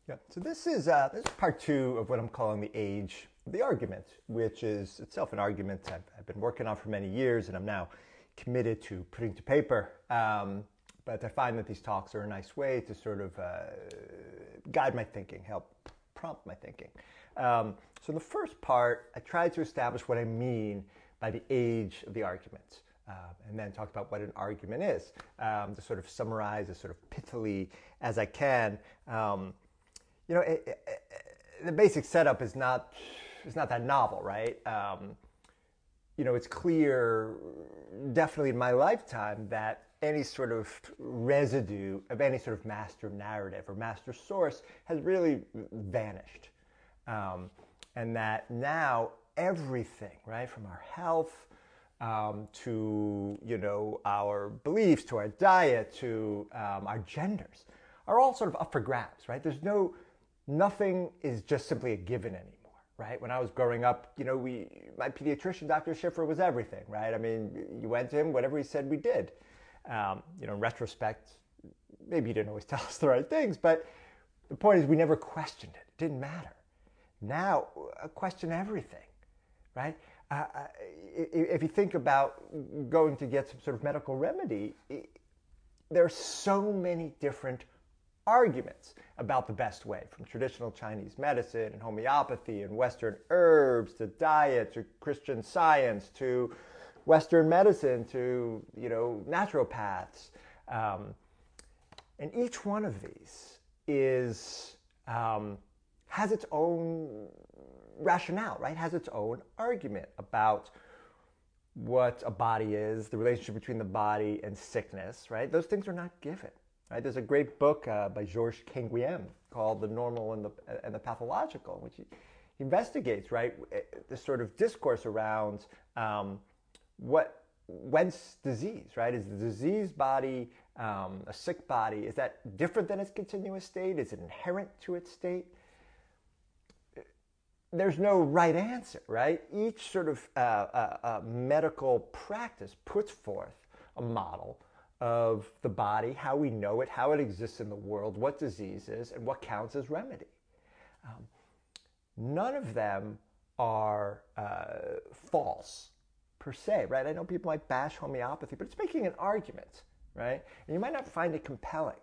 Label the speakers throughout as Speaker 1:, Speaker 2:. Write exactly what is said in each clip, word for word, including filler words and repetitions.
Speaker 1: Yeah. So this is uh, this is part two of what I'm calling the age of the argument, which is itself an argument I've, I've been working on for many years, and I'm now committed to putting to paper. Um, but I find that these talks are a nice way to sort of uh, guide my thinking, help prompt my thinking. Um, so in the first part, I tried to establish what I mean by the age of the argument. Uh, and then talk about what an argument is, um, to sort of summarize as sort of pithily as I can. Um, you know, it, it, it, the basic setup is not is not that novel, right? Um, you know, it's clear, definitely in my lifetime, that any sort of residue of any sort of master narrative or master source has really vanished, um, and that now everything, right, from our health, Um, to, you know, our beliefs, to our diet, to um, our genders, are all sort of up for grabs, right? There's no, nothing is just simply a given anymore, right? When I was growing up, you know, we, my pediatrician, Doctor Schiffer, was everything, right? I mean, you went to him, whatever he said, we did. Um, you know, in retrospect, maybe he didn't always tell us the right things, but the point is we never questioned it. It didn't matter. Now, I question everything, right? Uh, if you think about going to get some sort of medical remedy, there are so many different arguments about the best way, from traditional Chinese medicine and homeopathy and Western herbs to diet to Christian Science to Western medicine to, you know, naturopaths. Um, and each one of these is um, has its own rationale, right? Has its own argument about what a body is, the relationship between the body and sickness, right? Those things are not given, right? There's a great book uh, by Georges Canguilhem called The Normal and the, and the Pathological, in which he investigates, right, this sort of discourse around um, what, whence disease, right? Is the diseased body, um, a sick body, is that different than its continuous state? Is it inherent to its state? There's no right answer, right? Each sort of uh, uh, uh, medical practice puts forth a model of the body, how we know it, how it exists in the world, what disease is, and what counts as remedy. Um, none of them are uh, false, per se, right? I know people might bash homeopathy, but it's making an argument, right? And you might not find it compelling.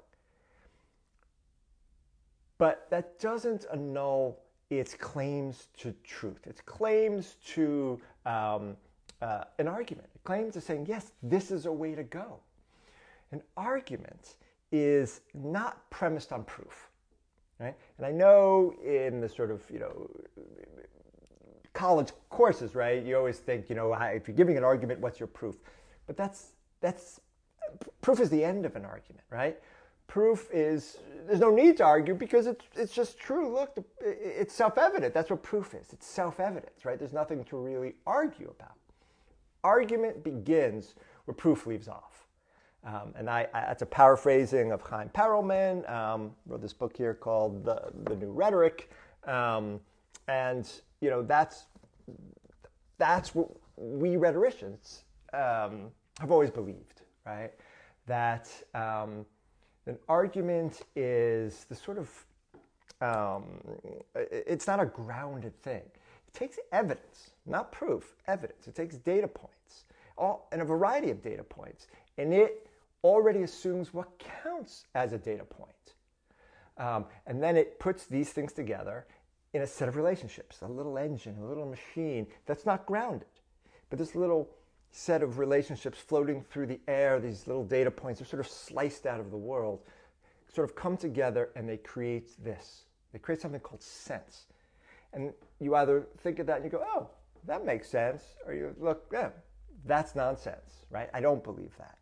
Speaker 1: But that doesn't annul its claims to truth, its claims to um, uh, an argument, it claims to saying, yes, this is a way to go. An argument is not premised on proof, right? And I know in the sort of, you know, college courses, right, you always think, you know, if you're giving an argument, what's your proof? But that's, that's, proof is the end of an argument, right? Proof is, there's no need to argue because it's, it's just true. Look, it's self-evident. That's what proof is. It's self-evidence, right? There's nothing to really argue about. Argument begins where proof leaves off. Um, and I, I, that's a paraphrasing of Chaim Perelman. Um, wrote this book here called The, the New Rhetoric. Um, and, you know, that's, that's what we rhetoricians um, have always believed, right? That um, an argument is the sort of, um, it's not a grounded thing. It takes evidence, not proof, evidence. It takes data points, all, and a variety of data points, and it already assumes what counts as a data point. Um, and then it puts these things together in a set of relationships, a little engine, a little machine that's not grounded. But this little set of relationships floating through the air, these little data points are sort of sliced out of the world, sort of come together and they create this. They create something called sense. And you either think of that and you go, oh, that makes sense, or you look, yeah, that's nonsense, right? I don't believe that.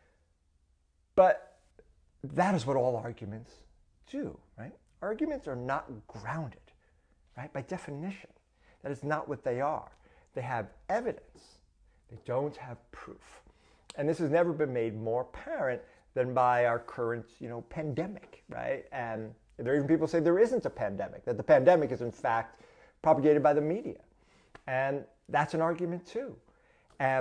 Speaker 1: But that is what all arguments do, right? Arguments are not grounded, right? By definition, that is not what they are. They have evidence. They don't have proof. And this has never been made more apparent than by our current, you know, pandemic, right? And there are even people who say there isn't a pandemic, that the pandemic is in fact propagated by the media. And that's an argument too. And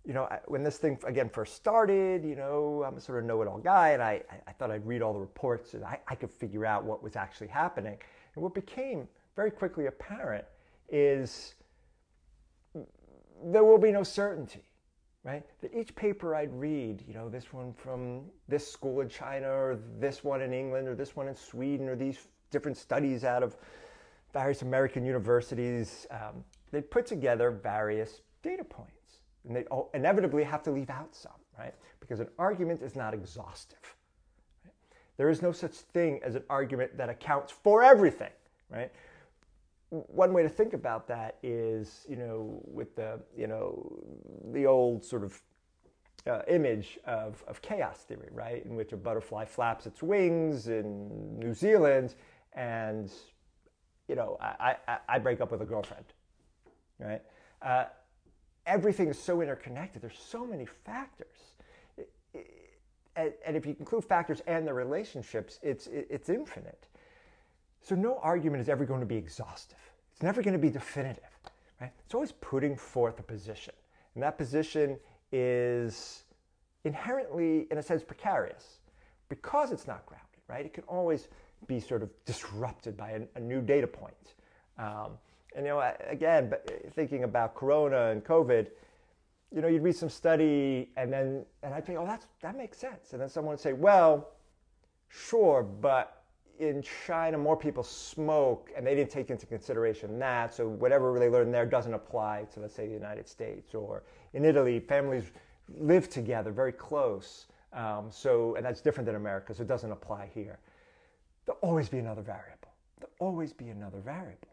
Speaker 1: you know, I, when this thing, again, first started, you know, I'm a sort of know-it-all guy, and I, I thought I'd read all the reports and I, I could figure out what was actually happening. And what became very quickly apparent is there will be no certainty, right? That each paper I'd read, you know, this one from this school in China, or this one in England, or this one in Sweden, or these different studies out of various American universities, um, they'd put together various data points. And they inevitably have to leave out some, right? Because an argument is not exhaustive. Right? There is no such thing as an argument that accounts for everything, right? One way to think about that is, you know, with the, you know, the old sort of uh, image of, of chaos theory, right? In which a butterfly flaps its wings in New Zealand and, you know, I, I, I break up with a girlfriend, right? Uh, everything is so interconnected. There's so many factors. It, it, and, and if you include factors and their relationships, it's, it, it's infinite. So no argument is ever going to be exhaustive. It's never going to be definitive, right? It's always putting forth a position. And that position is inherently, in a sense, precarious because it's not grounded, right? It can always be sort of disrupted by a, a new data point. Um, and, you know, again, but thinking about Corona and COVID, you know, you'd read some study and then, and I'd think, oh, that's, that makes sense. And then someone would say, well, sure, but in China, more people smoke, and they didn't take into consideration that, so whatever they learned there doesn't apply to, let's say, the United States. Or in Italy, families live together very close, um, so, and that's different than America, so it doesn't apply here. There'll always be another variable. There'll always be another variable.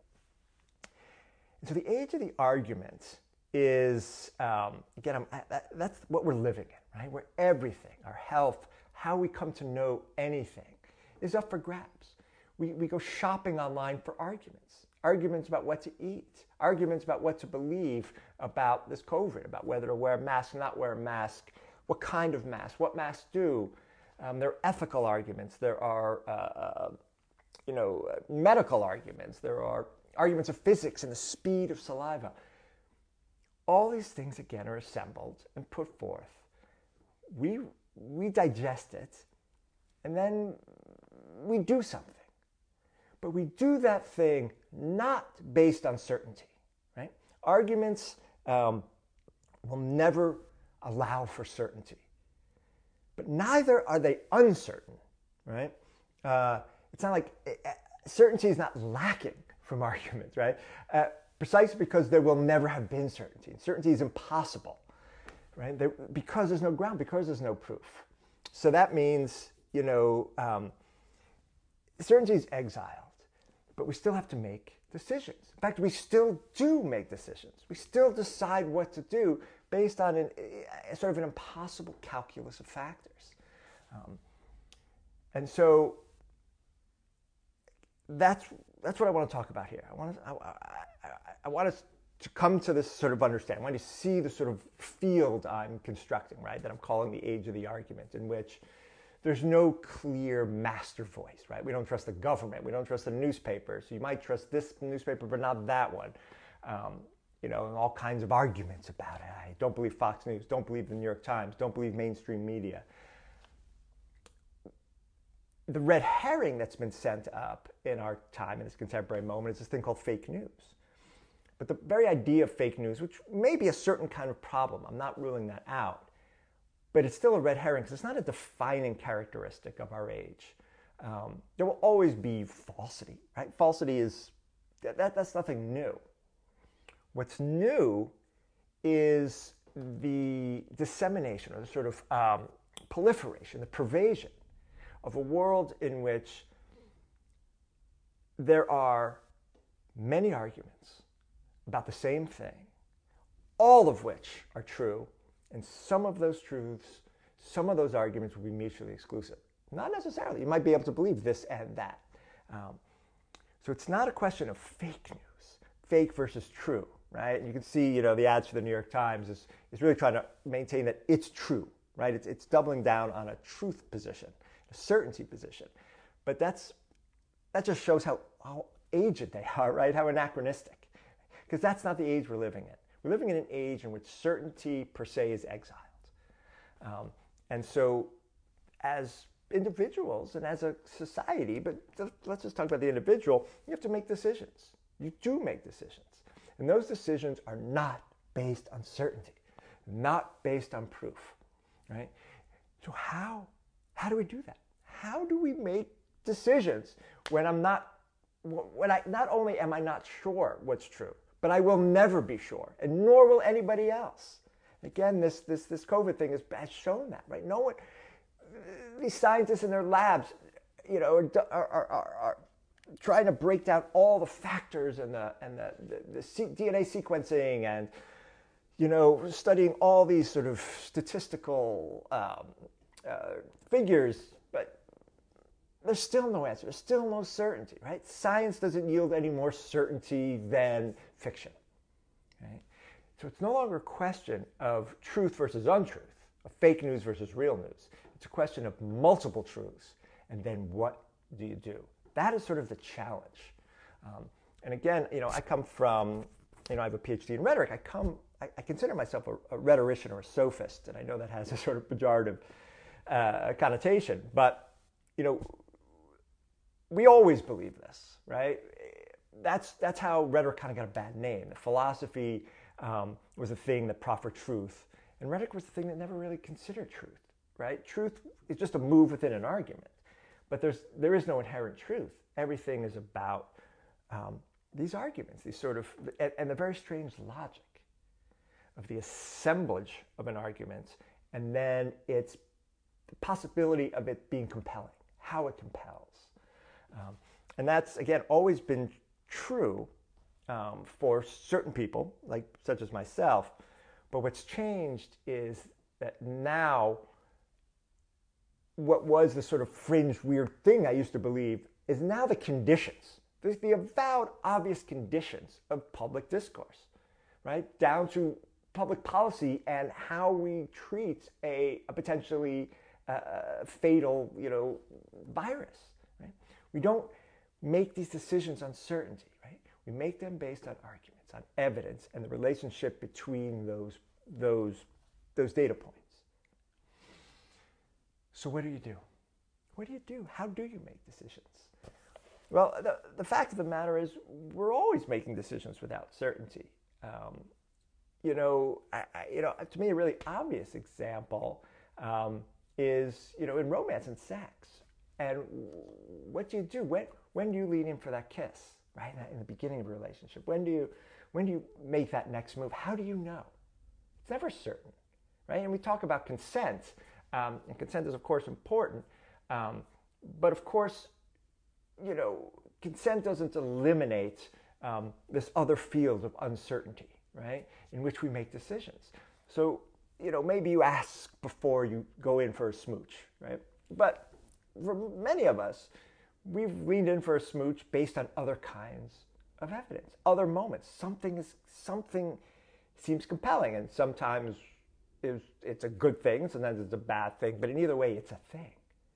Speaker 1: And so the age of the argument is, um, again, I'm, that, that's what we're living in, right? Where everything, our health, how we come to know anything, is up for grabs. We, we go shopping online for arguments. Arguments about what to eat. Arguments about what to believe about this COVID, about whether to wear a mask, not wear a mask, what kind of mask, what masks do. Um, there are ethical arguments. There are, uh, you know, medical arguments. There are arguments of physics and the speed of saliva. All these things, again, are assembled and put forth. We, we digest it, and then we do something. But we do that thing not based on certainty, right? Arguments um, will never allow for certainty. But neither are they uncertain, right? Uh, it's not like uh, certainty is not lacking from arguments, right? Uh, precisely because there will never have been certainty. Certainty is impossible, right? There, because there's no ground, because there's no proof. So that means, you know, um, certainty is exiled, but we still have to make decisions. In fact, we still do make decisions. We still decide what to do based on an, a sort of an impossible calculus of factors. Um, and so that's that's what I want to talk about here. I want to, I, I, I want us to come to this sort of understanding. I want to see the sort of field I'm constructing, right, that I'm calling the age of the argument, in which there's no clear master voice, right? We don't trust the government. We don't trust the newspapers. So you might trust this newspaper, but not that one. Um, you know, and all kinds of arguments about it. I don't believe Fox News. Don't believe the New York Times. Don't believe mainstream media. The red herring that's been sent up in our time, in this contemporary moment, is this thing called fake news. But the very idea of fake news, which may be a certain kind of problem, I'm not ruling that out, but it's still a red herring because it's not a defining characteristic of our age. Um, there will always be falsity, right? Falsity is, that, that's nothing new. What's new is the dissemination or the sort of um, proliferation, the pervasion of a world in which there are many arguments about the same thing, all of which are true. And some of those truths, some of those arguments will be mutually exclusive. Not necessarily. You might be able to believe this and that. Um, so it's not a question of fake news, fake versus true, right? And you can see, you know, the ads for the New York Times is, is really trying to maintain that it's true, right? It's, it's doubling down on a truth position, a certainty position. But that's that just shows how, how aged they are, right? How anachronistic. Because that's not the age we're living in. We're living in an age in which certainty per se is exiled. Um, and so as individuals and as a society, but let's just talk about the individual, you have to make decisions. You do make decisions. And those decisions are not based on certainty, not based on proof, right? So how, how do we do that? How do we make decisions when I'm not, when I, not only am I not sure what's true, but I will never be sure, and nor will anybody else. Again, this, this, this COVID thing has, has shown that, right? No one, these scientists in their labs, you know, are, are, are, are trying to break down all the factors and the, and the, the, the D N A sequencing and, you know, studying all these sort of statistical um, uh, figures, but there's still no answer. There's still no certainty, right? Science doesn't yield any more certainty than fiction, right? So it's no longer a question of truth versus untruth, of fake news versus real news. It's a question of multiple truths, and then what do you do? That is sort of the challenge. Um, and again, you know, I come from, you know, I have a PhD in rhetoric. I come, I, I consider myself a, a rhetorician or a sophist, and I know that has a sort of pejorative uh, connotation, but, you know, we always believe this, right? That's, that's how rhetoric kind of got a bad name. The philosophy um, was a thing that proffered truth, and rhetoric was the thing that never really considered truth, right? Truth is just a move within an argument, but there's, there is no inherent truth. Everything is about um, these arguments, these sort of, and, and the very strange logic of the assemblage of an argument, and then it's the possibility of it being compelling, how it compels. Um, and that's, again, always been true um, for certain people, like such as myself. But what's changed is that now what was the sort of fringe, weird thing I used to believe is now the conditions. There's the avowed, obvious conditions of public discourse, right? Down to public policy and how we treat a, a potentially uh, fatal, you know, virus, right? We don't make these decisions on certainty, right? We make them based on arguments, on evidence, and the relationship between those, those, those data points. So what do you do? What do you do? How do you make decisions? Well, the, the fact of the matter is we're always making decisions without certainty. Um, you know, I, I, you know, to me, a really obvious example um, is, you know, in romance and sex. And what do you do? When, when do you lean in for that kiss, right? In the beginning of a relationship. When do you, when do you make that next move? How do you know? It's never certain, right? And we talk about consent, um, and consent is, of course, important. Um, but, of course, you know, consent doesn't eliminate um, this other field of uncertainty, right, in which we make decisions. So, you know, maybe you ask before you go in for a smooch, right? But for many of us, we've leaned in for a smooch based on other kinds of evidence, other moments. Something is something seems compelling, and sometimes it's, it's a good thing, sometimes it's a bad thing, but in either way, it's a thing.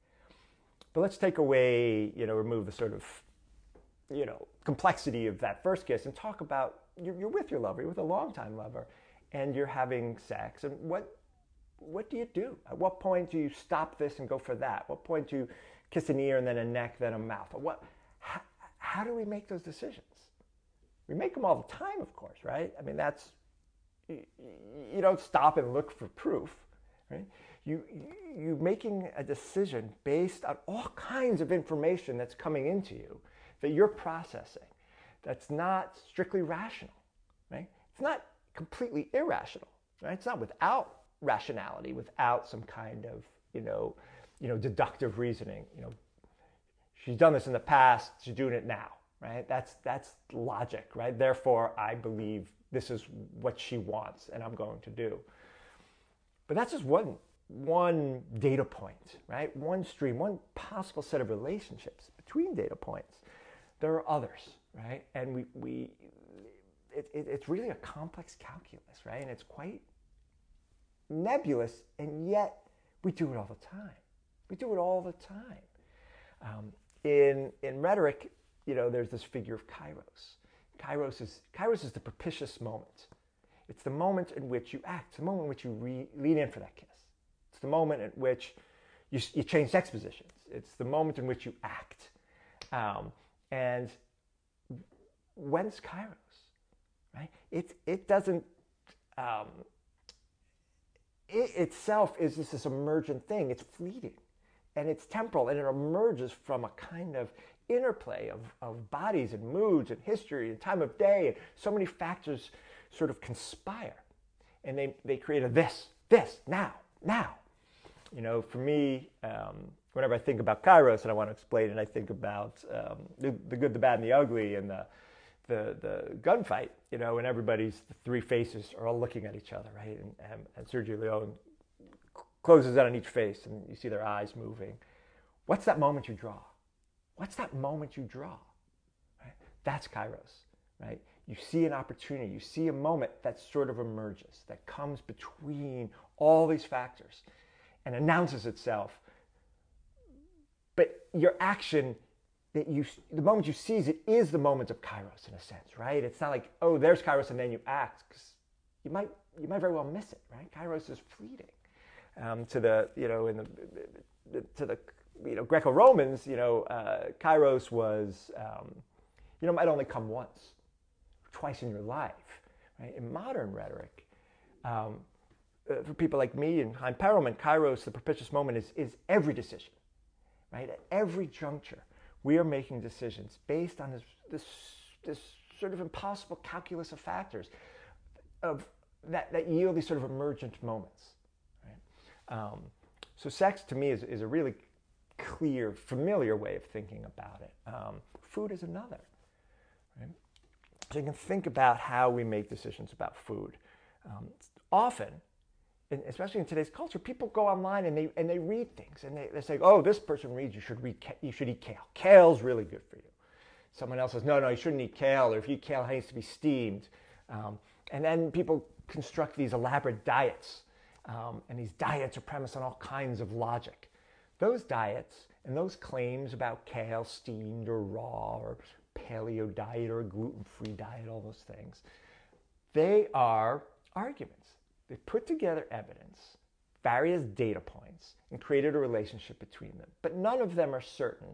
Speaker 1: But let's take away, you know, remove the sort of, you know, complexity of that first kiss and talk about you're, you're with your lover, you're with a longtime lover, and you're having sex, and what what do you do? At what point do you stop this and go for that? At what point do you kiss an ear and then a neck, then a mouth? What? How, how do we make those decisions? We make them all the time, of course, right? I mean, that's, you, you don't stop and look for proof, right? You, you're making a decision based on all kinds of information that's coming into you that you're processing, that's not strictly rational, right? It's not completely irrational, right? It's not without rationality, without some kind of, you know, you know, deductive reasoning. You know, she's done this in the past, she's doing it now, right? That's that's logic, right? Therefore, I believe this is what she wants, and I'm going to do. But that's just one one data point, right? One stream, one possible set of relationships between data points. There are others, right? And we we it, it, it's really a complex calculus, right? And it's quite nebulous, and yet we do it all the time. We do it all the time. Um, in in rhetoric, you know, there's this figure of kairos. Kairos is kairos is the propitious moment. It's the moment in which you act. It's the moment in which you re- lean in for that kiss. It's the moment at which you, you change sex positions. It's the moment in which you act. Um, and when's Kairos, right? It, it doesn't, um, it itself is just this emergent thing. It's fleeting and it's temporal, and it emerges from a kind of interplay of, of bodies and moods and history and time of day, and so many factors sort of conspire, and they, they create a this, this, now, now. You know, for me, um, whenever I think about Kairos and I want to explain it, I think about um, the, the good, the bad, and the ugly, and the, the, the gunfight, you know, and everybody's, the three faces are all looking at each other, right? And, and, and Sergio Leone closes in on each face, and you see their eyes moving. What's that moment you draw? What's that moment you draw? Right? That's Kairos, right? You see an opportunity, you see a moment that sort of emerges, that comes between all these factors and announces itself. But your action, that you, the moment you seize it is the moment of Kairos in a sense, right? It's not like, oh, there's Kairos and then you act, because you might, you might very well miss it, right? Kairos is fleeting. Um, to the, you know, in the, the to the, you know, Greco-Romans, you know, uh, Kairos was, um, you know, might only come once, twice in your life, right? In modern rhetoric, um, uh, for people like me and Chaim Perelman, Kairos, the propitious moment, is is every decision, right? At every juncture, we are making decisions based on this this this sort of impossible calculus of factors, of that that yield these sort of emergent moments. Um, so sex to me is, is a really clear, familiar way of thinking about it. Um, food is another. Right? So you can think about how we make decisions about food. Um, often, and especially in today's culture, people go online and they and they read things and they, they say, "Oh, this person reads you should read you should eat kale. Kale's really good for you." Someone else says, "No, no, you shouldn't eat kale. Or if you eat kale, it needs to be steamed." Um, and then people construct these elaborate diets. Um, and these diets are premised on all kinds of logic. Those diets and those claims about kale steamed or raw or paleo diet or a gluten-free diet, all those things, they are arguments. They put together evidence, various data points, and created a relationship between them. But none of them are certain.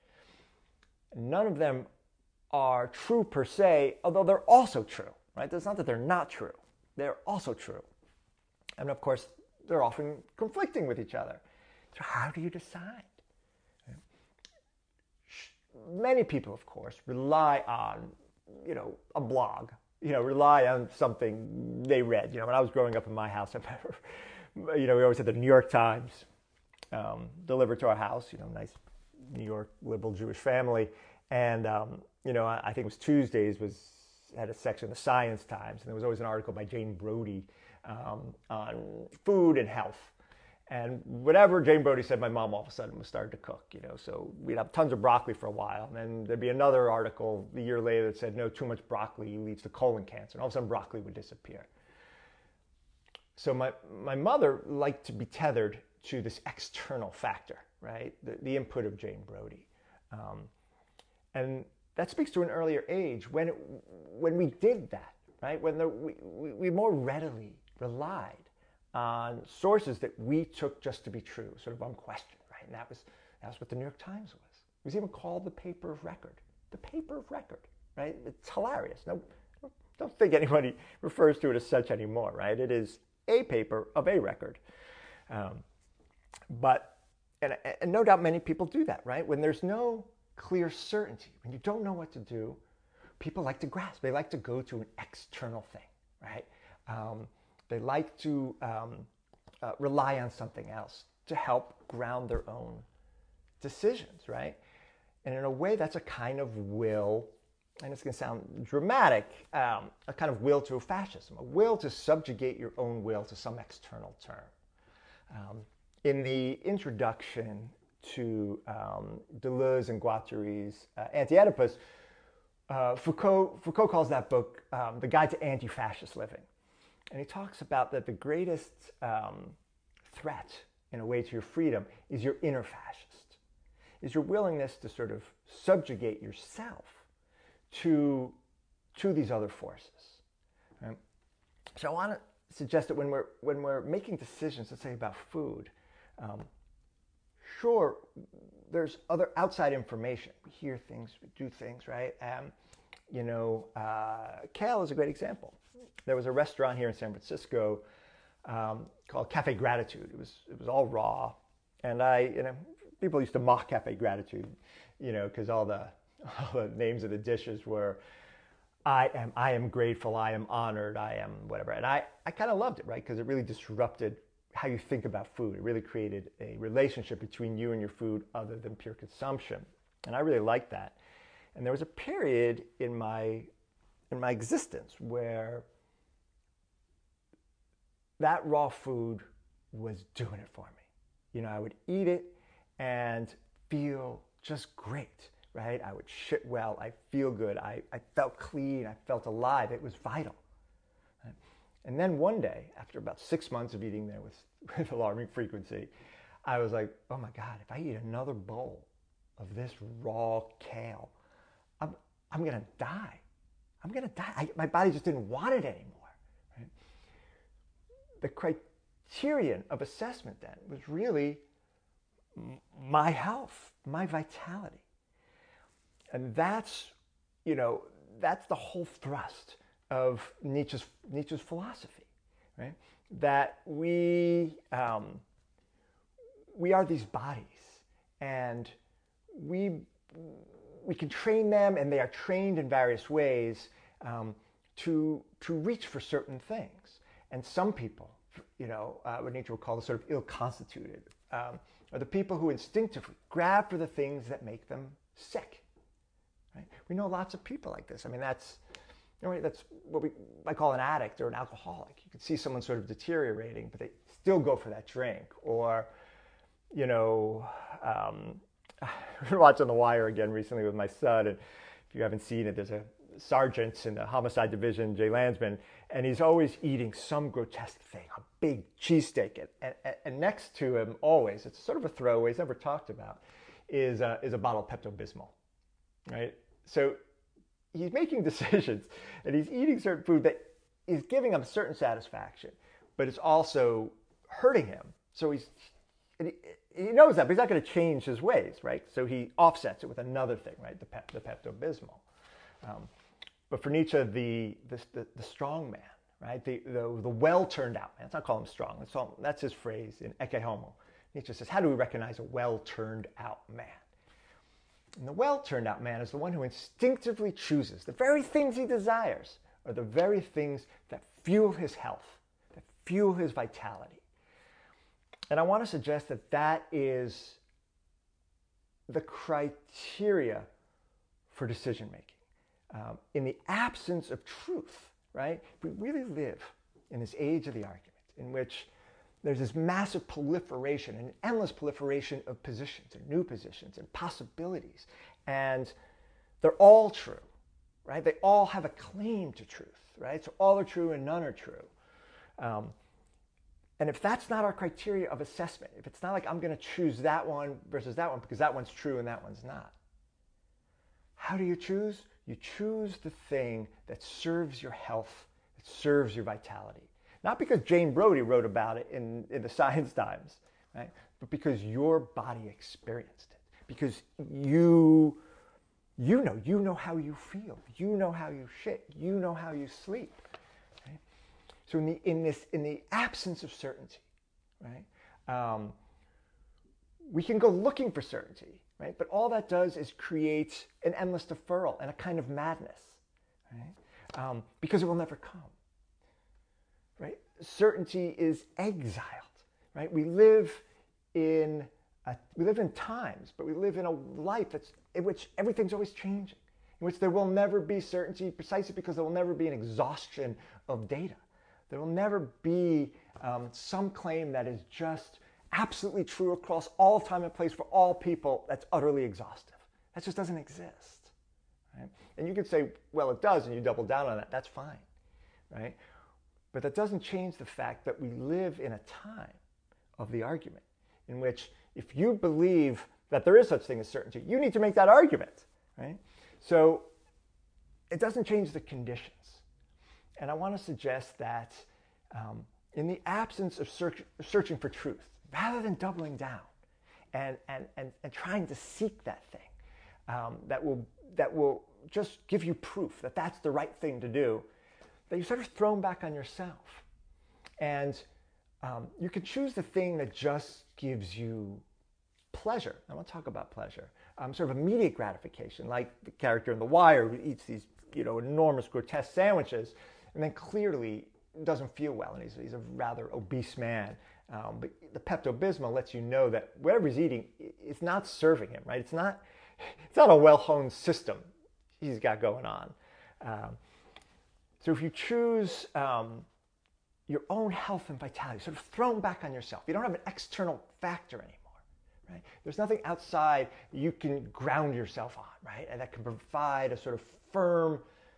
Speaker 1: None of them are true per se, although they're also true, right? It's not that they're not true. They're also true. And of course, they're often conflicting with each other. So how do you decide? Many people, of course, rely on, you know, a blog, you know, rely on something they read. You know, when I was growing up in my house, I remember, you know, we always had the New York Times um, delivered to our house, you know, nice New York liberal Jewish family. And, um, you know, I, I think it was Tuesdays was had a section of the Science Times, and there was always an article by Jane Brody Um, on food and health. And whatever Jane Brody said, my mom all of a sudden was starting to cook, you know, so we'd have tons of broccoli for a while, and then there'd be another article a year later that said, no, too much broccoli leads to colon cancer, and all of a sudden broccoli would disappear. So my, my mother liked to be tethered to this external factor, right, the, the input of Jane Brody. Um, and that speaks to an earlier age when, it, when we did that, right, when the, we, we, we more readily relied on sources that we took just to be true, sort of unquestioned, right? And that was, that was what the New York Times was. It was even called the paper of record. The paper of record, right? It's hilarious. No, don't think anybody refers to it as such anymore, right? It is a paper of a record. Um, but, and, and no doubt many people do that, right? When there's no clear certainty, when you don't know what to do, people like to grasp. They like to go to an external thing, right? Um, they like to um, uh, rely on something else to help ground their own decisions, right? And in a way, that's a kind of will, and it's going to sound dramatic, um, a kind of will to fascism, a will to subjugate your own will to some external term. Um, in the introduction to um, Deleuze and Guattari's uh, Anti-Oedipus, Uh, Foucault, Foucault calls that book um, The Guide to Anti-Fascist Living. And he talks about that the greatest um, threat, in a way, to your freedom is your inner fascist, is your willingness to sort of subjugate yourself to, to these other forces. Right? So I want to suggest that when we're when we're making decisions, let's say about food, um, sure, there's other outside information. We hear things, we do things, right? Um, you know, uh, kale is a great example. There was a restaurant here in San Francisco um, called Cafe Gratitude. It was it was all raw, and I, you know, people used to mock Cafe Gratitude, you know, because all the all the names of the dishes were, I am I am grateful, I am honored, I am whatever, and I I kind of loved it, right? Because it really disrupted how you think about food. It really created a relationship between you and your food other than pure consumption, and I really liked that. And there was a period in my in my existence where that raw food was doing it for me. You know, I would eat it and feel just great, right? I would shit well, I feel good, I, I felt clean, I felt alive. It was vital. Right? And then one day, after about six months of eating there with, with alarming frequency, I was like, oh my God, if I eat another bowl of this raw kale, I'm, I'm gonna die. I'm gonna die. I, my body just didn't want it anymore. Right? The criterion of assessment then was really my health, my vitality. And that's, you know, that's the whole thrust of Nietzsche's, Nietzsche's philosophy, right? That we, um, we are these bodies, and we, we can train them, and they are trained in various ways um, to, to reach for certain things. And some people, you know, uh, what Nietzsche would call the sort of ill-constituted, um, are the people who instinctively grab for the things that make them sick. Right? We know lots of people like this. I mean, that's, you know, that's what we might call an addict or an alcoholic. You can see someone sort of deteriorating, but they still go for that drink. Or, you know, um, we were watching The Wire again recently with my son, and if you haven't seen it, there's a sergeant in the homicide division, Jay Landsman, and he's always eating some grotesque thing, a big cheesesteak. And, and, and next to him, always, it's sort of a throwaway, it's never talked about, is a, is a bottle of Pepto-Bismol, right? So he's making decisions, and he's eating certain food that is giving him certain satisfaction, but it's also hurting him. So he's, and he, he knows that, but he's not going to change his ways, right? So he offsets it with another thing, right? The, pep, the Pepto-Bismol. Um, but for Nietzsche, the, the, the, the strong man, right? The, the, the well-turned-out man. Let's not call him strong. That's, all, that's his phrase in Ecce Homo. Nietzsche says, how do we recognize a well-turned-out man? And the well-turned-out man is the one who instinctively chooses the very things he desires are the very things that fuel his health, that fuel his vitality. And I want to suggest that that is the criteria for decision-making. Um, in the absence of truth, right? We really live in this age of the argument in which there's this massive proliferation, an endless proliferation of positions and new positions and possibilities. And they're all true, right? They all have a claim to truth, right? So all are true and none are true. Um, and if that's not our criteria of assessment, if it's not like I'm going to choose that one versus that one because that one's true and that one's not, how do you choose? You choose the thing that serves your health, that serves your vitality. Not because Jane Brody wrote about it in, in the Science Times, right? But because your body experienced it. Because you, you know, you know how you feel. You know how you shit. You know how you sleep. Right? So in the, in this, in the absence of certainty, right? Um, we can go looking for certainty, right? But all that does is create an endless deferral and a kind of madness, right? Um, because it will never come. Right? Certainty is exiled, right? We live in a, we live in times, but we live in a life that's in which everything's always changing, in which there will never be certainty, precisely because there will never be an exhaustion of data. There will never be um, some claim that is just absolutely true across all time and place for all people that's utterly exhaustive. That just doesn't exist, right? And you could say, well, it does, and you double down on that. That's fine, right? But that doesn't change the fact that we live in a time of the argument in which if you believe that there is such thing as certainty, you need to make that argument, right? So it doesn't change the conditions. And I want to suggest that um, in the absence of search, searching for truth, rather than doubling down and, and, and, and trying to seek that thing um, that will that will just give you proof that that's the right thing to do, that you're sort of thrown back on yourself. And um, you can choose the thing that just gives you pleasure. I want to talk about pleasure. Um, sort of immediate gratification, like the character in The Wire who eats these, you know, enormous, grotesque sandwiches, and then clearly doesn't feel well, and he's, he's a rather obese man. Um, but the Pepto-Bismol lets you know that whatever he's eating, it's not serving him, right? It's not, it's not a well-honed system he's got going on. Um, so if you choose um, your own health and vitality, sort of thrown back on yourself, you don't have an external factor anymore. Right? There's nothing outside you can ground yourself on, right? And that can provide a sort of firm,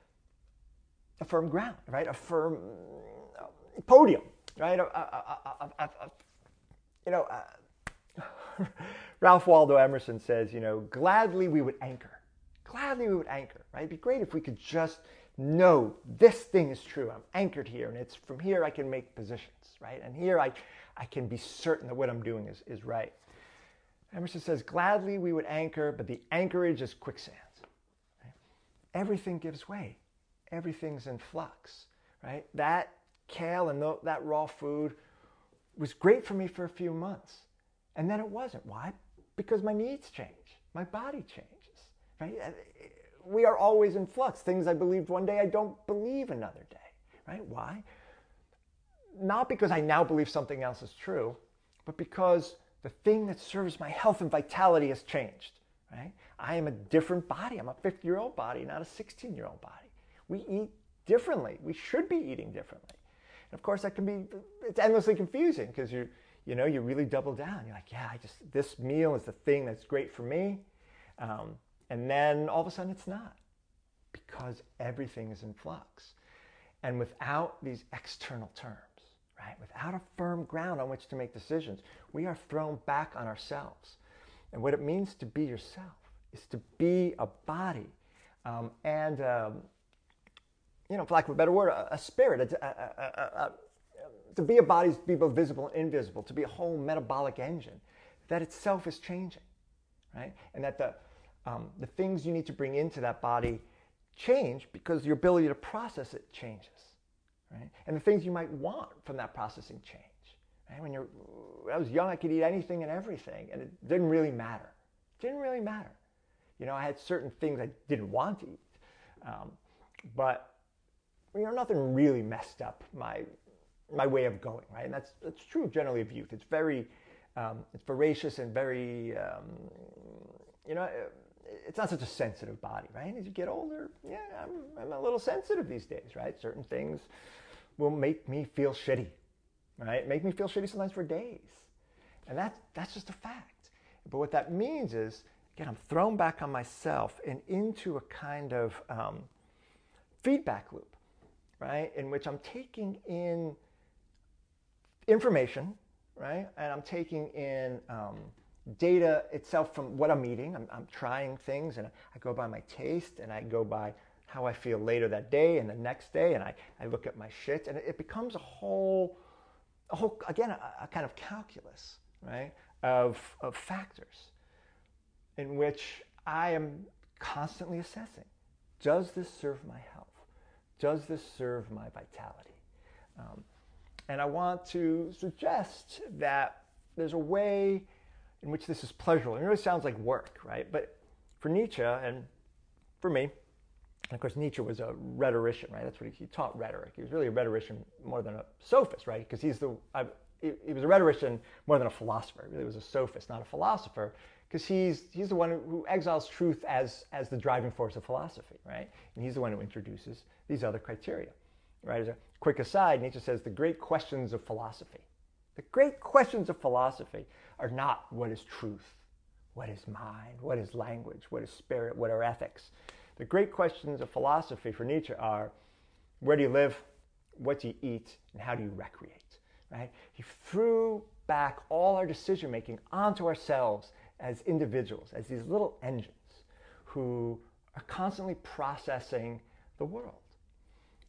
Speaker 1: a firm ground, right? A firm uh, podium, right? A, a, a, a, a, you know, uh, Ralph Waldo Emerson says, you know, gladly we would anchor. Gladly we would anchor, right? It'd be great if we could just know this thing is true. I'm anchored here, and it's from here I can make positions, right? And here I, I can be certain that what I'm doing is, is right. Emerson says, gladly we would anchor, but the anchorage is quicksand. Right? Everything gives way. Everything's in flux. Right? That kale and that raw food was great for me for a few months. And then it wasn't. Why? Because my needs change. My body changes. Right? We are always in flux. Things I believed one day, I don't believe another day. Right? Why? Not because I now believe something else is true, but because the thing that serves my health and vitality has changed, right? I am a different body. I'm a fifty-year-old body, not a sixteen-year-old body. We eat differently. We should be eating differently. And of course, that can be, it's endlessly confusing because you, you know, you really double down. You're like, yeah, I just, this meal is the thing that's great for me. Um, and then all of a sudden it's not, because everything is in flux. And without these external terms, right? Without a firm ground on which to make decisions, we are thrown back on ourselves. And what it means to be yourself is to be a body um, and, um, you know, for lack of a better word, a, a spirit. A, a, a, a, to be a body is to be both visible and invisible, to be a whole metabolic engine that itself is changing, right? And that the, um, the things you need to bring into that body change because your ability to process it changes. Right? And the things you might want from that processing change. Right? When, you're, when I was young, I could eat anything and everything, and it didn't really matter. It didn't really matter. You know, I had certain things I didn't want to eat, um, but you know, nothing really messed up my my way of going. Right? And that's that's true generally of youth. It's very um, it's voracious and very um, you know. It's not such a sensitive body, right? As you get older, yeah, I'm, I'm a little sensitive these days, right? Certain things will make me feel shitty, right? Make me feel shitty sometimes for days. And that's, that's just a fact. But what that means is, again, I'm thrown back on myself and into a kind of um, feedback loop, right? In which I'm taking in information, right? And I'm taking in um, data itself from what I'm eating. I'm, I'm trying things, and I go by my taste, and I go by how I feel later that day and the next day, and I, I look at my shit, and it, it becomes a whole, a whole again, a, a kind of calculus, right, of, of factors in which I am constantly assessing. Does this serve my health? Does this serve my vitality? Um, and I want to suggest that there's a way in which this is pleasurable. It really sounds like work, right? But for Nietzsche and for me, and of course Nietzsche was a rhetorician, right? That's what he, he taught, rhetoric. He was really a rhetorician more than a sophist, right? Because he's the I, he, he was a rhetorician more than a philosopher. He really was a sophist, not a philosopher, because he's he's the one who, who exiles truth as as the driving force of philosophy, right? And he's the one who introduces these other criteria, right? As a quick aside, Nietzsche says the great questions of philosophy. The great questions of philosophy are not what is truth, what is mind, what is language, what is spirit, what are ethics. The great questions of philosophy for Nietzsche are, where do you live, what do you eat, and how do you recreate, right? He threw back all our decision-making onto ourselves as individuals, as these little engines who are constantly processing the world.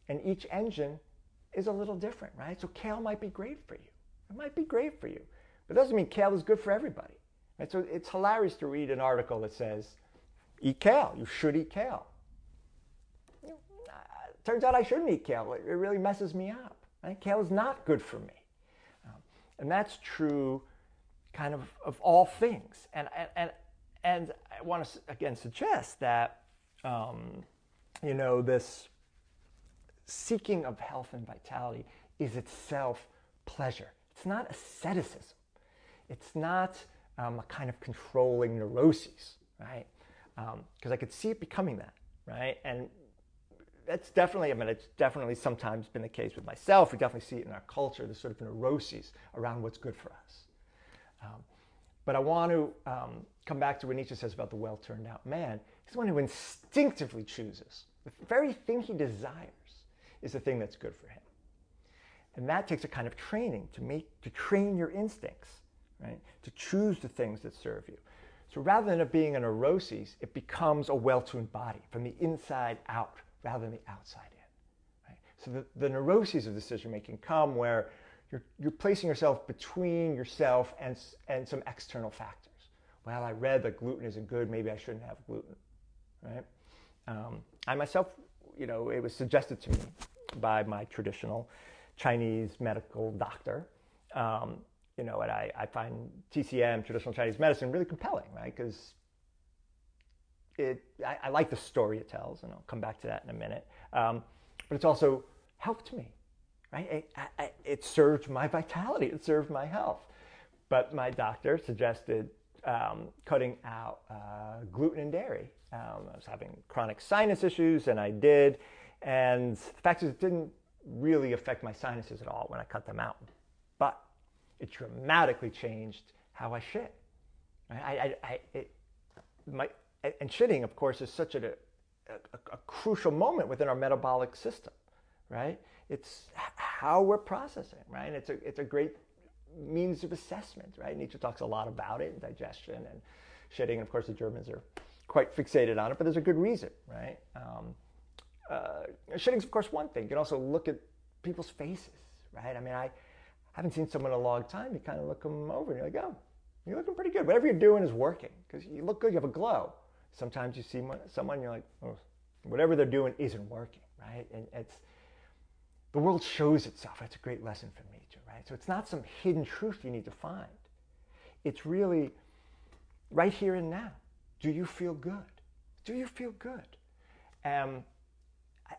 Speaker 1: And each engine is a little different, right? So kale might be great for you. It might be great for you. But it doesn't mean kale is good for everybody. Right? So it's hilarious to read an article that says, eat kale. You should eat kale. You know, uh, turns out I shouldn't eat kale. It, it really messes me up. Right? Kale is not good for me. Um, and that's true kind of of all things. And, and, and, and I want to, again, suggest that, um, you know, this seeking of health and vitality is itself pleasure. It's not asceticism. It's not um, a kind of controlling neuroses, right? Because um, I could see it becoming that, right? And that's definitely, I mean, it's definitely sometimes been the case with myself. We definitely see it in our culture, this sort of neuroses around what's good for us. Um, but I want to um, come back to what Nietzsche says about the well-turned-out man. He's the one who instinctively chooses. The very thing he desires is the thing that's good for him. And that takes a kind of training to make, to train your instincts, right? To choose the things that serve you. So rather than it being a neuroses, it becomes a well-tuned body from the inside out rather than the outside in, right? So the, the neuroses of decision-making come where you're, you're placing yourself between yourself and, and some external factors. Well, I read that gluten isn't good, maybe I shouldn't have gluten, right? Um, I myself, you know, it was suggested to me by my traditional Chinese medical doctor, um, you know, and I, I find T C M, traditional Chinese medicine, really compelling, right? Because it, I, I like the story it tells, and I'll come back to that in a minute. Um, but it's also helped me, right? It, I, it served my vitality, it served my health. But my doctor suggested um, cutting out uh, gluten and dairy. Um, I was having chronic sinus issues, and I did. And the fact is, it didn't really affect my sinuses at all when I cut them out. But it dramatically changed how I shit. I, I, I, it, my, and shitting, of course, is such a, a, a crucial moment within our metabolic system, right? It's how we're processing, right? And it's a, it's a great means of assessment, right? Nietzsche talks a lot about it, digestion and shitting. And of course, the Germans are quite fixated on it, but there's a good reason, right? Um, uh, shitting's, of course, one thing. You can also look at people's faces, right? I mean, I haven't seen someone in a long time. You kind of look them over and you're like, oh, you're looking pretty good. Whatever you're doing is working because you look good. You have a glow. Sometimes you see someone, you're like, oh, whatever they're doing isn't working, right? And it's, the world shows itself. That's a great lesson from Nietzsche, right? So it's not some hidden truth you need to find. It's really right here and now. Do you feel good? Do you feel good? Um, I,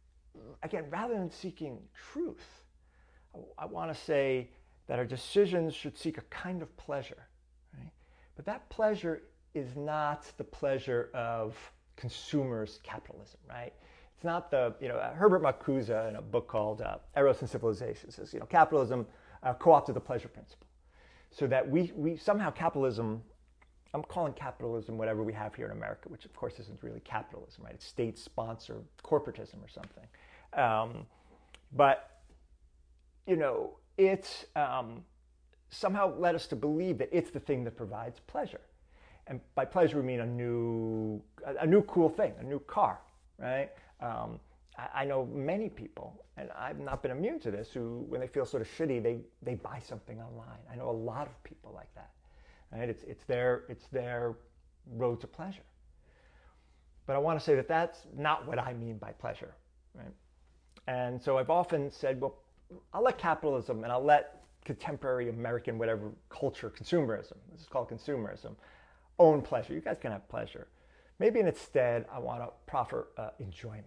Speaker 1: again, rather than seeking truth, I, I want to say that our decisions should seek a kind of pleasure, right? But that pleasure is not the pleasure of consumers' capitalism, right? It's not the, you know, uh, Herbert Marcuse in a book called uh, Eros and Civilization says, you know, capitalism uh, co-opted the pleasure principle. So that we, we somehow capitalism, I'm calling capitalism whatever we have here in America, which of course isn't really capitalism, right? It's state-sponsored corporatism or something. Um, but, you know, it's um, somehow led us to believe that it's the thing that provides pleasure. And by pleasure, we mean a new, a new cool thing, a new car, right? Um, I, I know many people, and I've not been immune to this, who, when they feel sort of shitty, they, they buy something online. I know a lot of people like that, right? It's, it's, their, it's their road to pleasure. But I want to say that that's not what I mean by pleasure, right? And so I've often said, well, I'll let capitalism and I'll let contemporary American, whatever culture, consumerism, this is called consumerism, own pleasure. You guys can have pleasure. Maybe instead, I want to proffer uh, enjoyment.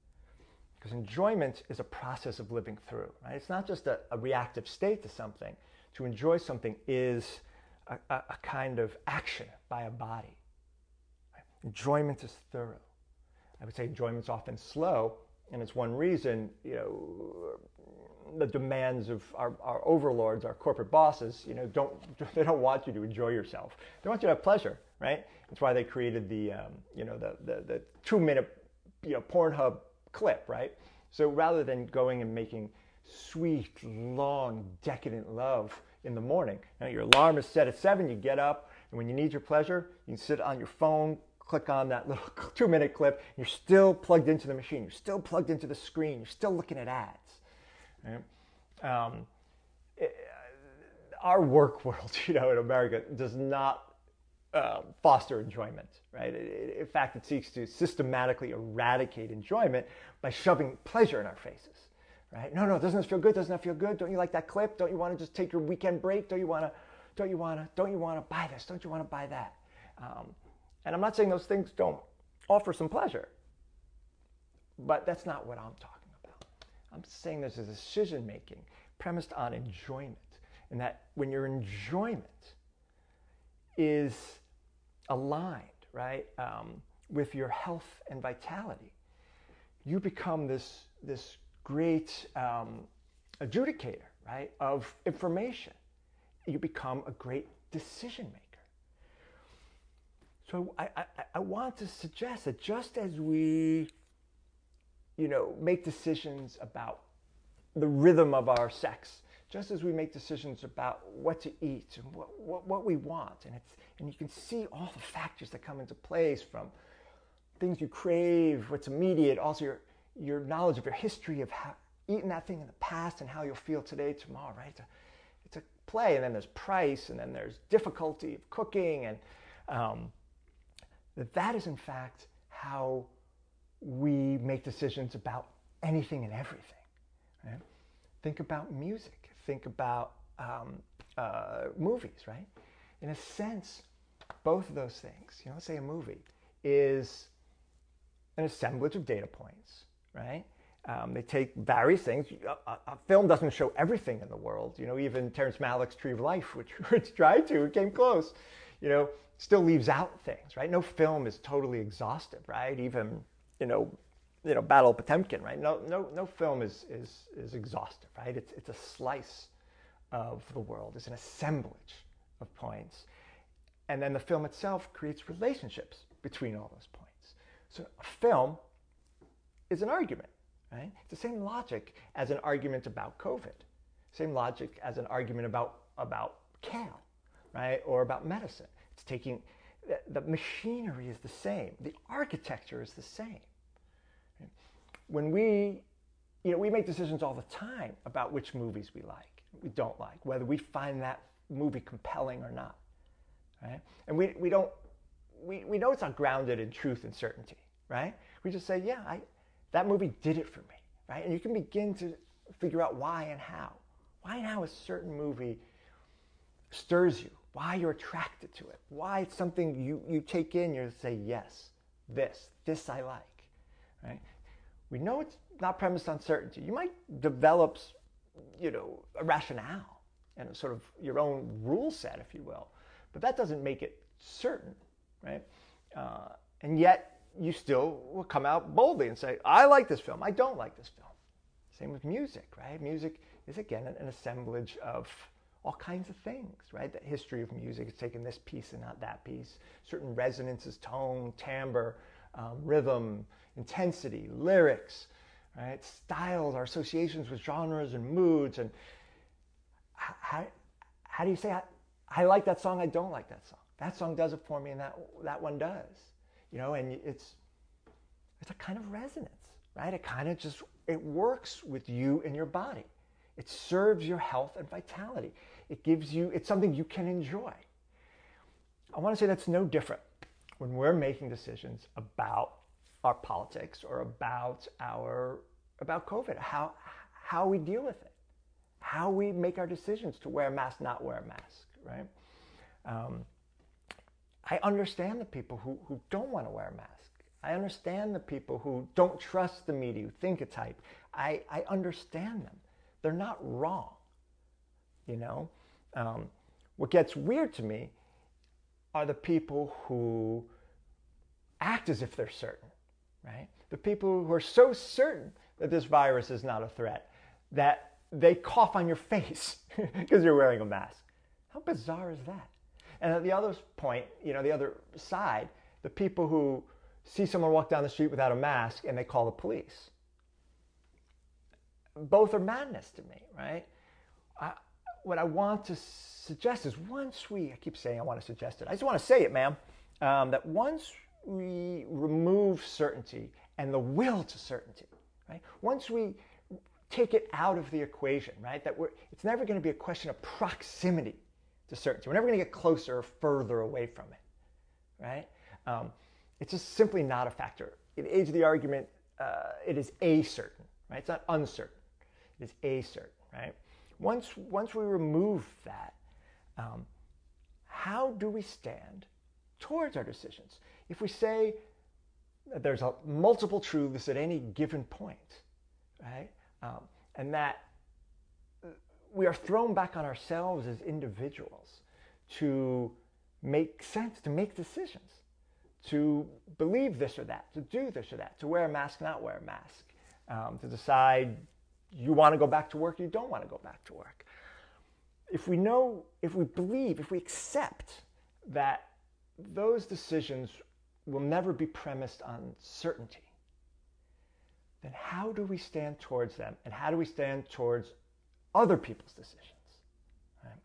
Speaker 1: Because enjoyment is a process of living through, right? It's not just a, a reactive state to something. To enjoy something is a, a, a kind of action by a body. Right? Enjoyment is thorough. I would say enjoyment's often slow, and it's one reason, you know, the demands of our, our overlords, our corporate bosses, you know, don't, they don't want you to enjoy yourself. They want you to have pleasure, right? That's why they created the, um, you know, the, the, the two minute, you know, Pornhub clip, right? So rather than going and making sweet, long, decadent love in the morning, you know, your alarm is set at seven, you get up, and when you need your pleasure, you can sit on your phone, click on that little two-minute clip. You're still plugged into the machine. You're still plugged into the screen. You're still looking at ads. Right? Um, it, our work world, you know, in America does not uh, foster enjoyment, right? It, it, in fact, it seeks to systematically eradicate enjoyment by shoving pleasure in our faces, right? No, no, doesn't this feel good? Doesn't that feel good? Don't you like that clip? Don't you want to just take your weekend break? Don't you want to? Don't you want to? Don't you want to buy this? Don't you want to buy that? Um, and I'm not saying those things don't offer some pleasure, but that's not what I'm talking about. I'm saying there's a decision making premised on enjoyment, and that when your enjoyment is aligned, right, um, with your health and vitality, you become this this great um, adjudicator, right, of information. You become a great decision maker. So I, I, I want to suggest that just as we, you know, make decisions about the rhythm of our sex, just as we make decisions about what to eat and what, what, what we want, and it's and you can see all the factors that come into place, from things you crave, what's immediate, also your your knowledge of your history of how eating that thing in the past and how you'll feel today, tomorrow, right? It's a, it's a play, and then there's price, and then there's difficulty of cooking, and um, that that is in fact how we make decisions about anything and everything. Right? Think about music. Think about um, uh, movies, right? In a sense, both of those things, you know, let's say a movie is an assemblage of data points, right? Um, they take various things. A, a, a film doesn't show everything in the world. You know, even Terrence Malick's Tree of Life, which, which tried to, it came close, you know, still leaves out things, right? No film is totally exhaustive, right? Even, you know, you know, Battle of Potemkin, right? No, no, no film is is is exhaustive, right? It's it's a slice of the world. It's an assemblage of points, and then the film itself creates relationships between all those points. So a film is an argument, right? It's the same logic as an argument about COVID, same logic as an argument about about kale, right? Or about medicine. It's taking the, the machinery is the same, the architecture is the same. When we, you know, we make decisions all the time about which movies we like, we don't like, whether we find that movie compelling or not, right? And we, we don't, we, we know it's not grounded in truth and certainty, right? We just say, yeah, I, that movie did it for me, right? And you can begin to figure out why and how. Why and how a certain movie stirs you, why you're attracted to it, why it's something you, you take in, you say, yes, this, this I like, right? We know it's not premised on certainty. You might develop, you know, a rationale and a sort of your own rule set, if you will, but that doesn't make it certain, right? Uh, and yet you still will come out boldly and say, I like this film, I don't like this film. Same with music, right? Music is, again, an, an assemblage of all kinds of things, right? The history of music is taking this piece and not that piece. Certain resonances, tone, timbre, um, rhythm, intensity, lyrics, right? Styles, our associations with genres and moods. And how, how do you say, I, I like that song, I don't like that song? That song does it for me, and that that one does. You know, and it's it's a kind of resonance, right? It kind of just, it works with you and your body. It serves your health and vitality. It gives you, it's something you can enjoy. I want to say that's no different when we're making decisions about our politics or about our, about COVID, how, how we deal with it, how we make our decisions to wear a mask, not wear a mask, right? Um, I understand the people who, who don't want to wear a mask. I understand the people who don't trust the media, who think it's hype. I, I understand them. They're not wrong, you know? Um, what gets weird to me are the people who act as if they're certain, right? The people who are so certain that this virus is not a threat that they cough on your face because you're wearing a mask. How bizarre is that? And at the other point, you know, the other side, the people who see someone walk down the street without a mask and they call the police. Both are madness to me, right? I, what I want to suggest is once we, I keep saying I want to suggest it, I just want to say it, ma'am, um, that once we remove certainty and the will to certainty, right? Once we take it out of the equation, right, that we're, it's never going to be a question of proximity to certainty. We're never going to get closer or further away from it, right? Um, it's just simply not a factor. In the age of the argument, uh, it is a certain, right? It's not uncertain. It is a certain, right? Once, once we remove that, um, how do we stand towards our decisions? If we say that there's a multiple truths at any given point, right? Um, and that we are thrown back on ourselves as individuals to make sense, to make decisions, to believe this or that, to do this or that, to wear a mask, not wear a mask, um, to decide you want to go back to work, you don't want to go back to work. If we know, if we believe, if we accept that those decisions will never be premised on certainty, then how do we stand towards them, and how do we stand towards other people's decisions? Right?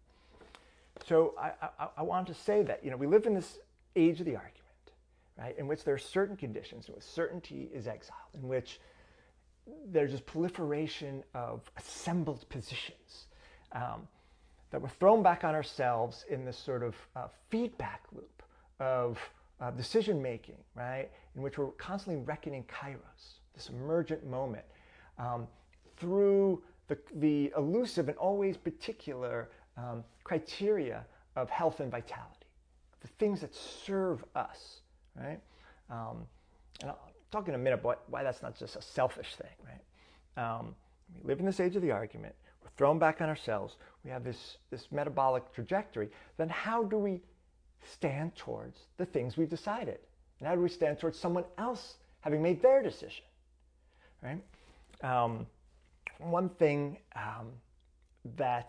Speaker 1: So I, I, I want to say that, you know, we live in this age of the argument, right, in which there are certain conditions, in which certainty is exiled, in which there's this proliferation of assembled positions, um, that we're thrown back on ourselves in this sort of uh, feedback loop of uh, decision making, right, in which we're constantly reckoning kairos, this emergent moment, um, through the, the elusive and always particular um, criteria of health and vitality, the things that serve us, right? Um, and I'll talk in a minute about why that's not just a selfish thing, right? Um, we live in this age of the argument. We're thrown back on ourselves. We have this, this metabolic trajectory. Then how do we stand towards the things we've decided? And how do we stand towards someone else having made their decision, right? Um, one thing um, that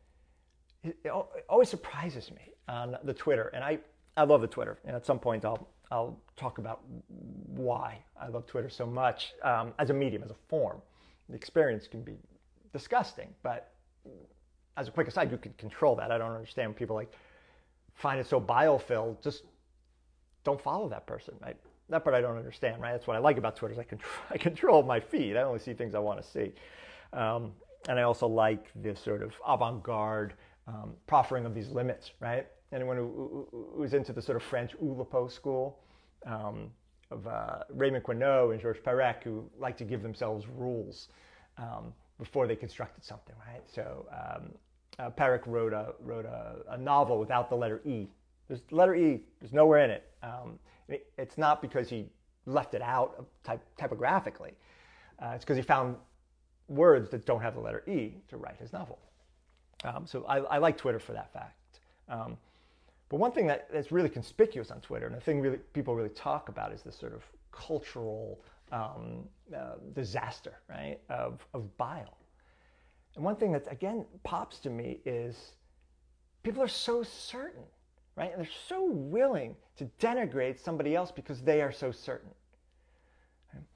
Speaker 1: it, it always surprises me on the Twitter, and I, I love the Twitter, and at some point I'll I'll talk about why I love Twitter so much um, as a medium, as a form. The experience can be disgusting, but as a quick aside, you can control that. I don't understand when people like find it so bile-filled. Just don't follow that person, right? That part I don't understand, right? That's what I like about Twitter is I control, I control my feed. I only see things I want to see. Um, and I also like this sort of avant-garde um, proffering of these limits, right? Anyone who, who, who's into the sort of French Oulipo school um, of uh, Raymond Queneau and Georges Perec, who like to give themselves rules um, before they constructed something, right? So um, uh, Perec wrote a wrote a, a novel without the letter E. There's the letter E. There's nowhere in it. Um, it. It's not because he left it out type, typographically. Uh, it's because he found words that don't have the letter E to write his novel. Um, so I, I like Twitter for that fact. Um, But one thing that, that's really conspicuous on Twitter, and the thing really people really talk about, is this sort of cultural um, uh, disaster, right, of, of bile. And one thing that, again, pops to me is people are so certain, right? And they're so willing to denigrate somebody else because they are so certain. Right?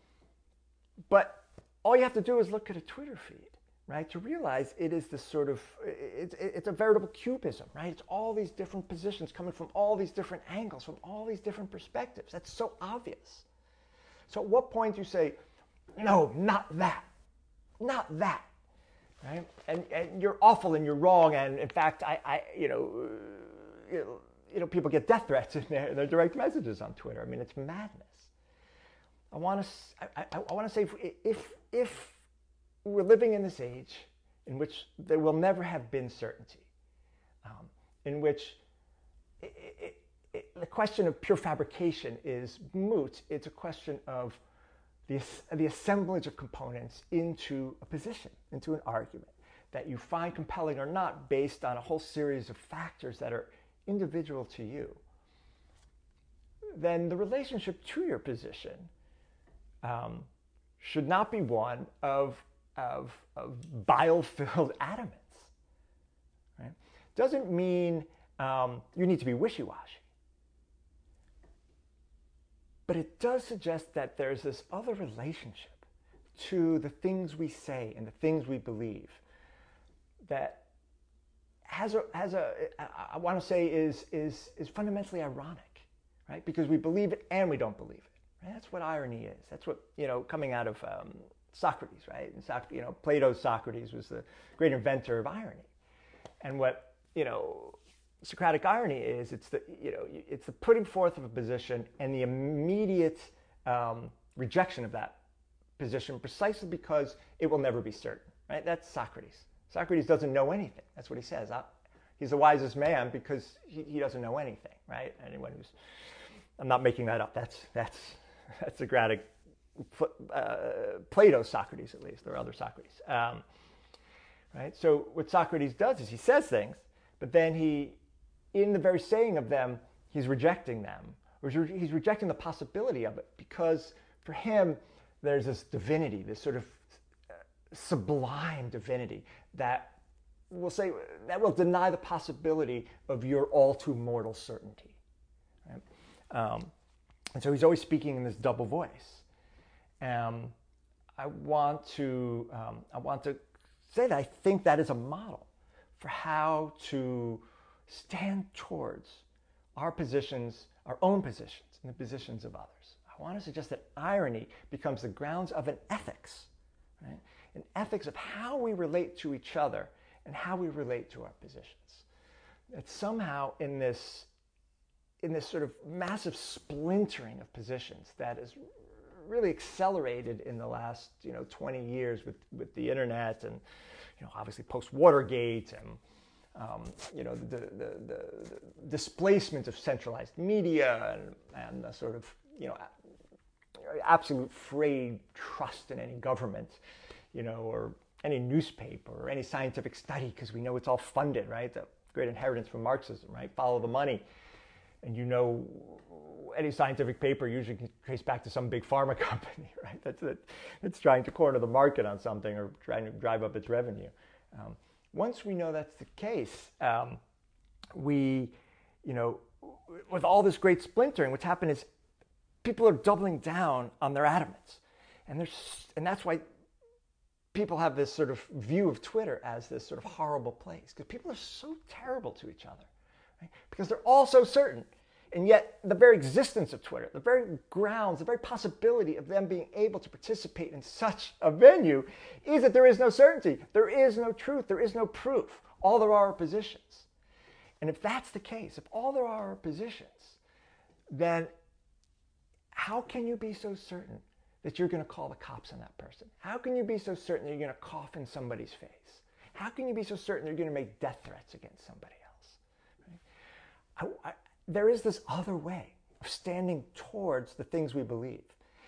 Speaker 1: But all you have to do is look at a Twitter feed, right, to realize it is this sort of, it's, it's a veritable cubism, right? It's all these different positions coming from all these different angles, from all these different perspectives. That's so obvious. So at what point do you say, no, not that, not that, right? And, and you're awful and you're wrong, and in fact, I, I you know, you know, you know, people get death threats in their, their direct messages on Twitter. I mean, it's madness. I want to, I, I, I want to say, if, if, if we're living in this age in which there will never have been certainty, um, in which it, it, it, the question of pure fabrication is moot. It's a question of the, the assemblage of components into a position, into an argument that you find compelling or not based on a whole series of factors that are individual to you. Then the relationship to your position um, should not be one of Of, of bile-filled adamants, right? Doesn't mean um, you need to be wishy-washy. But it does suggest that there's this other relationship to the things we say and the things we believe that has a, has a I want to say is, is, is fundamentally ironic, right? Because we believe it and we don't believe it. Right? That's what irony is. That's what, you know, coming out of um, Socrates, right? And Soc- you know, Plato's Socrates was the great inventor of irony. And what, you know, Socratic irony is, it's the, you know, it's the putting forth of a position and the immediate um, rejection of that position precisely because it will never be certain, right? That's Socrates. Socrates doesn't know anything. That's what he says. I, he's the wisest man because he, he doesn't know anything, right? Anyone who's, I'm not making that up. That's, that's, that's Socratic, uh, Plato's Socrates at least. There are other Socrates. Um, right? So what Socrates does is he says things, but then he, in the very saying of them, he's rejecting them. Or he's rejecting the possibility of it because for him, there's this divinity, this sort of sublime divinity that will say, that will deny the possibility of your all too mortal certainty. Right? Um, and so he's always speaking in this double voice. Um, I want to, um, I want to say that I think that is a model for how to stand towards our positions, our own positions, and the positions of others. I want to suggest that irony becomes the grounds of an ethics, right? An ethics of how we relate to each other and how we relate to our positions. That somehow in this, in this sort of massive splintering of positions that is really accelerated in the last, you know, twenty years with, with the internet and, you know, obviously post-Watergate and, um, you know, the, the, the, the displacement of centralized media and, and the sort of, you know, absolute frayed trust in any government, you know, or any newspaper or any scientific study, because we know it's all funded, right? The great inheritance from Marxism, right? Follow the money. And you know, any scientific paper usually can trace back to some big pharma company, right? That's it. It's trying to corner the market on something or trying to drive up its revenue. Um, once we know that's the case, um, we, you know, with all this great splintering, what's happened is people are doubling down on their adamants. And there's, and that's why people have this sort of view of Twitter as this sort of horrible place, because people are so terrible to each other, right? Because they're all so certain. And yet the very existence of Twitter, the very grounds, the very possibility of them being able to participate in such a venue is that there is no certainty. There is no truth. There is no proof. All there are are positions. And if that's the case, if all there are are positions, then how can you be so certain that you're going to call the cops on that person? How can you be so certain that you're going to cough in somebody's face? How can you be so certain you're going to make death threats against somebody else? Right? I, I, there is this other way of standing towards the things we believe.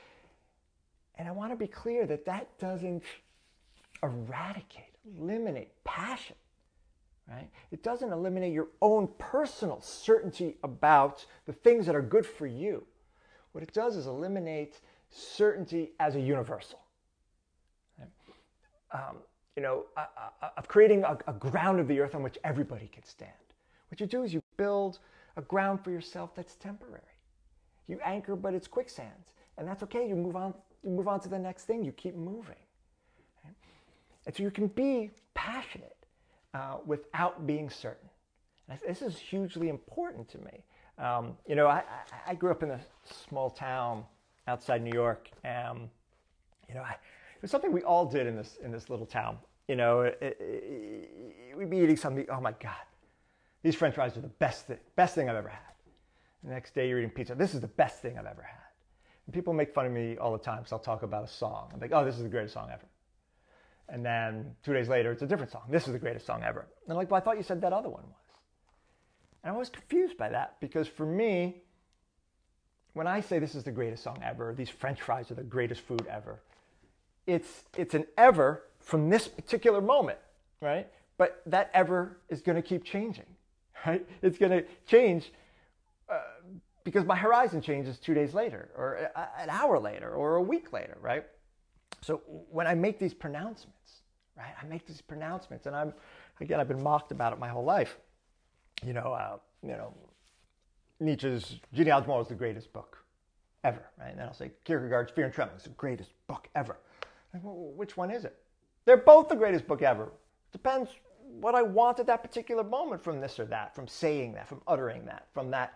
Speaker 1: And I want to be clear that that doesn't eradicate, eliminate passion. Right? It doesn't eliminate your own personal certainty about the things that are good for you. What it does is eliminate certainty as a universal. Right? Um, you know, uh, uh, of creating a, a ground of the earth on which everybody can stand. What you do is you build a ground for yourself that's temporary. You anchor, but it's quicksand, and that's okay. You move on. You move on to the next thing. You keep moving, right? And so you can be passionate uh, without being certain. And this is hugely important to me. Um, you know, I, I grew up in a small town outside New York. Um, you know, I, it was something we all did in this in this little town. You know, it, it, it, we'd be eating something. Oh my God, these French fries are the best thing, best thing I've ever had. The next day you're eating pizza. This is the best thing I've ever had. And people make fun of me all the time because I'll talk about a song. I'm like, oh, this is the greatest song ever. And then two days later, it's a different song. This is the greatest song ever. And I'm like, well, I thought you said that other one was. And I was confused by that because for me, when I say this is the greatest song ever, these French fries are the greatest food ever, it's it's an ever from this particular moment, right? But that ever is going to keep changing, right? It's going to change uh, because my horizon changes two days later or a, an hour later or a week later, right? So when I make these pronouncements, right, I make these pronouncements, and I'm, again, I've been mocked about it my whole life. You know, uh, you know, Nietzsche's Genealogy Moral is the greatest book ever, right? And then I'll say Kierkegaard's Fear and Trembling is the greatest book ever. Like, well, which one is it? They're both the greatest book ever. Depends what I want at that particular moment from this or that, from saying that, from uttering that, from that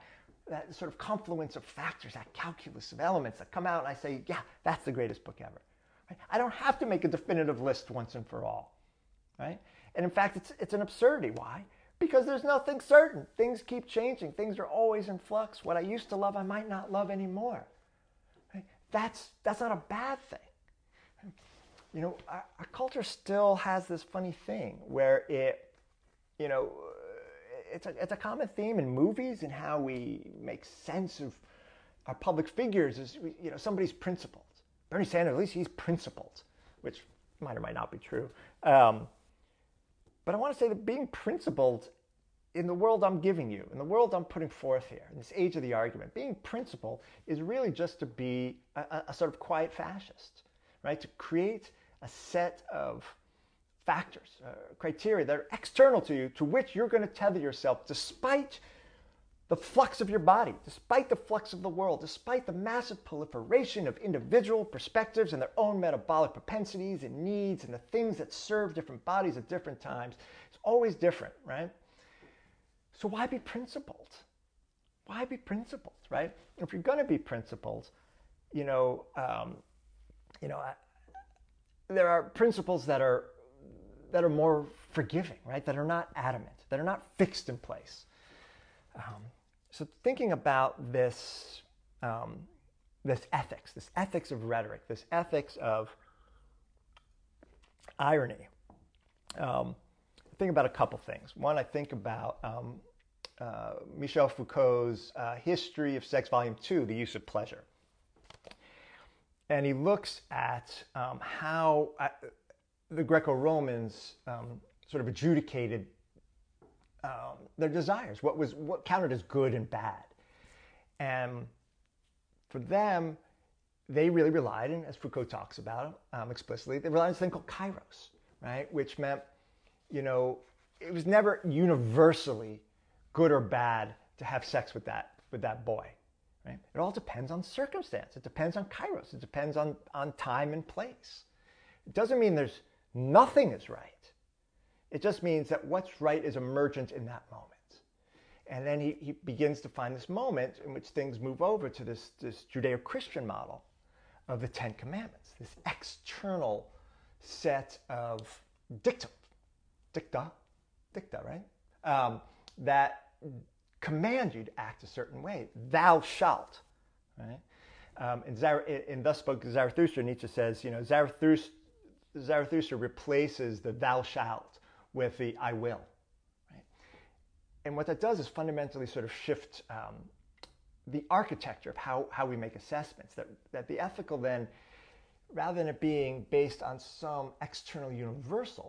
Speaker 1: that sort of confluence of factors, that calculus of elements that come out and I say, yeah, that's the greatest book ever. Right? I don't have to make a definitive list once and for all. Right? And in fact, it's, it's an absurdity. Why? Because there's nothing certain. Things keep changing. Things are always in flux. What I used to love, I might not love anymore. Right? That's, that's not a bad thing. You know, our, our culture still has this funny thing where it, you know, it's a, it's a common theme in movies and how we make sense of our public figures is, you know, somebody's principled. Bernie Sanders, at least he's principled, which might or might not be true. Um, but I want to say that being principled in the world I'm giving you, in the world I'm putting forth here, in this age of the argument, being principled is really just to be a, a sort of quiet fascist, right? To create a set of factors, uh, criteria that are external to you, to which you're going to tether yourself despite the flux of your body, despite the flux of the world, despite the massive proliferation of individual perspectives and their own metabolic propensities and needs and the things that serve different bodies at different times. It's always different, right? So why be principled? Why be principled, right? If you're going to be principled, you know, um, you know, I, there are principles that are that are more forgiving, right? That are not adamant, that are not fixed in place. Um, so thinking about this, um, this ethics, this ethics of rhetoric, this ethics of irony, um, I think about a couple things. One, I think about um, uh, Michel Foucault's uh, History of Sex, Volume two, The Use of Pleasure. And he looks at um, how uh, the Greco-Romans um, sort of adjudicated um, their desires, what was what counted as good and bad. And for them, they really relied, and as Foucault talks about um, explicitly, they relied on this thing called kairos, right? Which meant, you know, it was never universally good or bad to have sex with that with that boy, right? It all depends on circumstance. It depends on kairos. It depends on, on time and place. It doesn't mean there's nothing is right. It just means that what's right is emergent in that moment. And then he, he begins to find this moment in which things move over to this, this Judeo-Christian model of the Ten Commandments, this external set of dictum, dicta, dicta, right? Um, that command you to act a certain way. Thou shalt, right? Um, in, Zara, in Thus Spoke Zarathustra, Nietzsche says, you know, Zarathustra, Zarathustra replaces the thou shalt with the I will. Right? And what that does is fundamentally sort of shift um, the architecture of how, how we make assessments. That, that the ethical then, rather than it being based on some external universal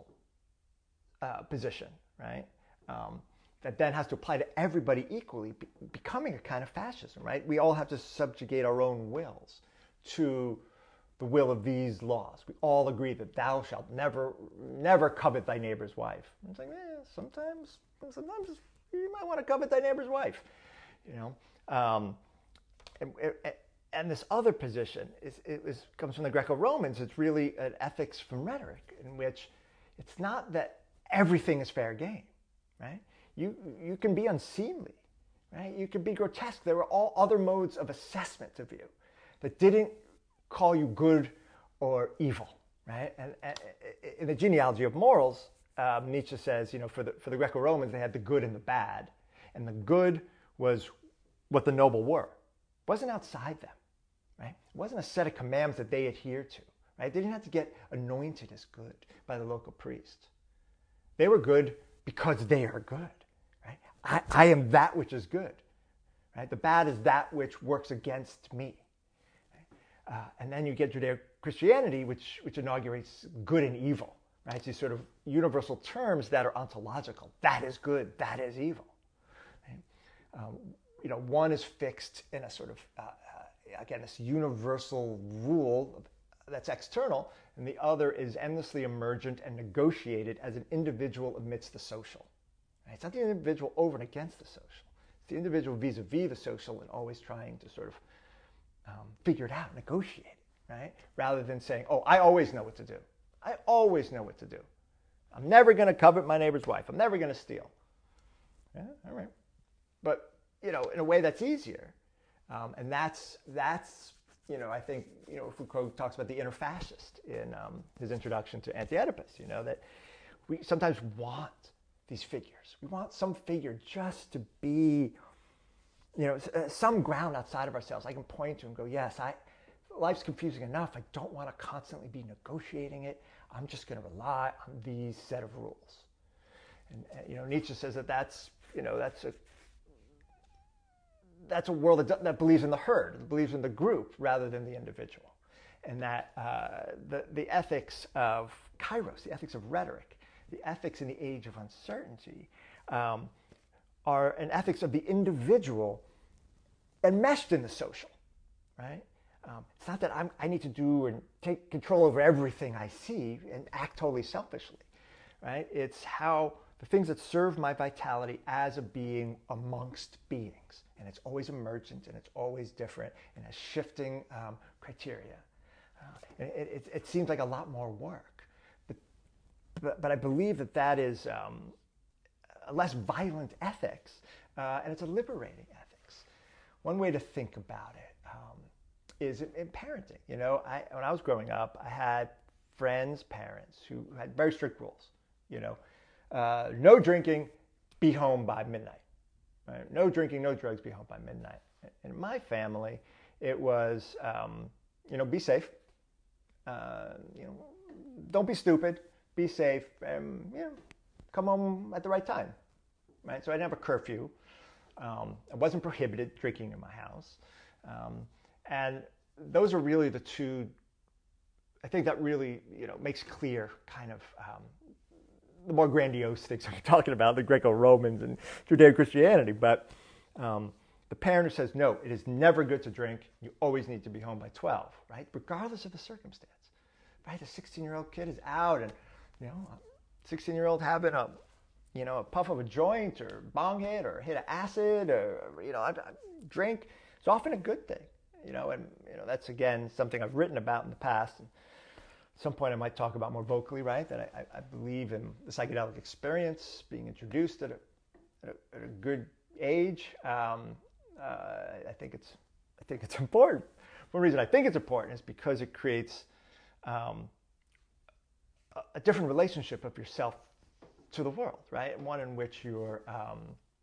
Speaker 1: uh, position, right, um, that then has to apply to everybody equally, be, becoming a kind of fascism, right? We all have to subjugate our own wills to the will of these laws. We all agree that thou shalt never, never covet thy neighbor's wife. I'm saying, eh, sometimes, sometimes you might want to covet thy neighbor's wife, you know. Um, and, and this other position is, it was, comes from the Greco-Romans. It's really an ethics from rhetoric, in which it's not that everything is fair game, right? You you can be unseemly, right? You can be grotesque. There were all other modes of assessment of you that didn't call you good or evil, right? And, and in the genealogy of morals, um, Nietzsche says, you know, for the for the Greco-Romans, they had the good and the bad, and the good was what the noble were. It wasn't outside them, right? It wasn't a set of commands that they adhered to, right? They didn't have to get anointed as good by the local priest. They were good because they are good, right? I, I am that which is good, right? The bad is that which works against me. Uh, and then you get Judeo-Christianity, which, which inaugurates good and evil, right? These sort of universal terms that are ontological. That is good, that is evil. Right? Um, you know, one is fixed in a sort of, uh, uh, again, this universal rule that's external, and the other is endlessly emergent and negotiated as an individual amidst the social. Right? It's not the individual over and against the social. It's the individual vis-a-vis the social and always trying to sort of um, figure it out, negotiate it, right? Rather than saying, oh, I always know what to do. I always know what to do. I'm never going to covet my neighbor's wife. I'm never going to steal. Yeah, all right. But you know, in a way that's easier. Um, and that's, that's, you know, I think, you know, Foucault talks about the inner fascist in um, his introduction to Anti-Oedipus, you know, that we sometimes want these figures. We want some figure just to be, you know, some ground outside of ourselves. I can point to and go, yes, I, life's confusing enough. I don't want to constantly be negotiating it. I'm just going to rely on these set of rules. And, you know, Nietzsche says that that's, you know, that's a, that's a world that, that believes in the herd, that believes in the group rather than the individual. And that uh, the, the ethics of kairos, the ethics of rhetoric, the ethics in the age of uncertainty um, are an ethics of the individual enmeshed in the social, right? Um, it's not that I'm, I need to do and take control over everything I see and act totally selfishly, right? It's how the things that serve my vitality as a being amongst beings. And it's always emergent and it's always different and has shifting um, criteria. Uh, and it, it, it seems like a lot more work. But, but, but I believe that that is um, a less violent ethics uh, and it's a liberating ethics. One way to think about it um, is in, in parenting. You know, I, when I was growing up, I had friends' parents who had very strict rules. You know, uh, no drinking, be home by midnight. Right? No drinking, no drugs, be home by midnight. In my family, it was, um, you know, be safe. Uh, you know, don't be stupid. Be safe. And, you know, come home at the right time. Right? So I didn't have a curfew. Um, it wasn't prohibited drinking in my house. Um, and those are really the two, I think that really, you know, makes clear kind of um, the more grandiose things I'm talking about, the Greco-Romans and Judeo-Christianity. But um, the parent who says, no, it is never good to drink. You always need to be home by twelve, right? Regardless of the circumstance, right? The sixteen-year-old kid is out and, you know, a sixteen-year-old having a, you know, a puff of a joint or bong hit or hit an acid or, you know, a drink. It's often a good thing, you know, and, you know, that's, again, something I've written about in the past. And at some point I might talk about more vocally, right? That I, I believe in the psychedelic experience being introduced at a, at a, at a good age. Um, uh, I think it's I think it's important. One reason I think it's important is because it creates um, a, a different relationship of yourself to the world, right? One in which you're um,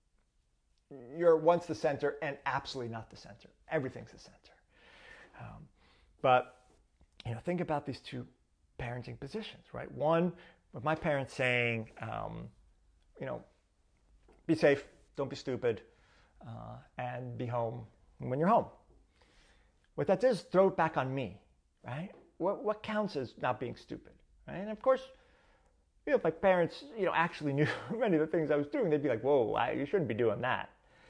Speaker 1: you're once the center and absolutely not the center. Everything's the center. Um, but you know, think about these two parenting positions, right? One, with my parents saying, um, you know, be safe, don't be stupid, uh, and be home when you're home. What that does is throw it back on me, right? What, what counts as not being stupid, right? And of course, you know, if my parents, you know, actually knew many of the things I was doing, they'd be like, whoa, I, you shouldn't be doing that.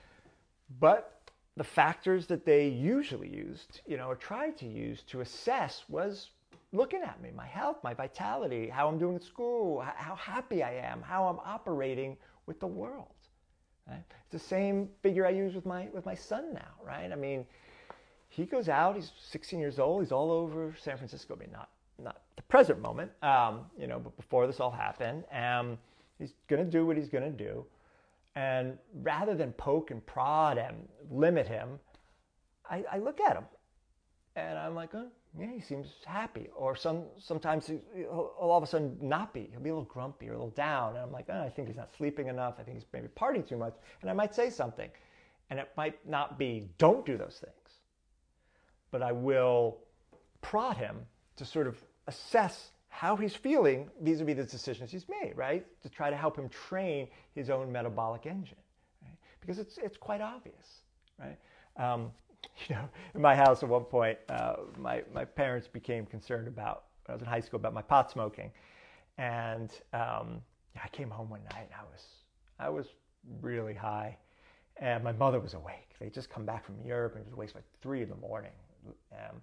Speaker 1: But the factors that they usually used, you know, or tried to use to assess was looking at me, my health, my vitality, how I'm doing at school, how happy I am, how I'm operating with the world. Right? It's the same figure I use with my with my son now, right? I mean, he goes out, he's sixteen years old, he's all over San Francisco. I mean, not not the present moment, um, you know, but before this all happened. Um, he's going to do what he's going to do. And rather than poke and prod and limit him, I, I look at him and I'm like, oh, yeah, he seems happy. Or some sometimes he, he'll all of a sudden not be. He'll be a little grumpy or a little down. And I'm like, oh, I think he's not sleeping enough. I think he's maybe partying too much. And I might say something. And it might not be, don't do those things. But I will prod him to sort of assess how he's feeling vis-a-vis the decisions he's made, right? To try to help him train his own metabolic engine, right? Because it's it's quite obvious, right? Um, you know, in my house at one point, uh, my my parents became concerned about, when I was in high school, about my pot smoking, and um, I came home one night and I was I was really high, and my mother was awake. They'd just come back from Europe and was awake by three in the morning. Um,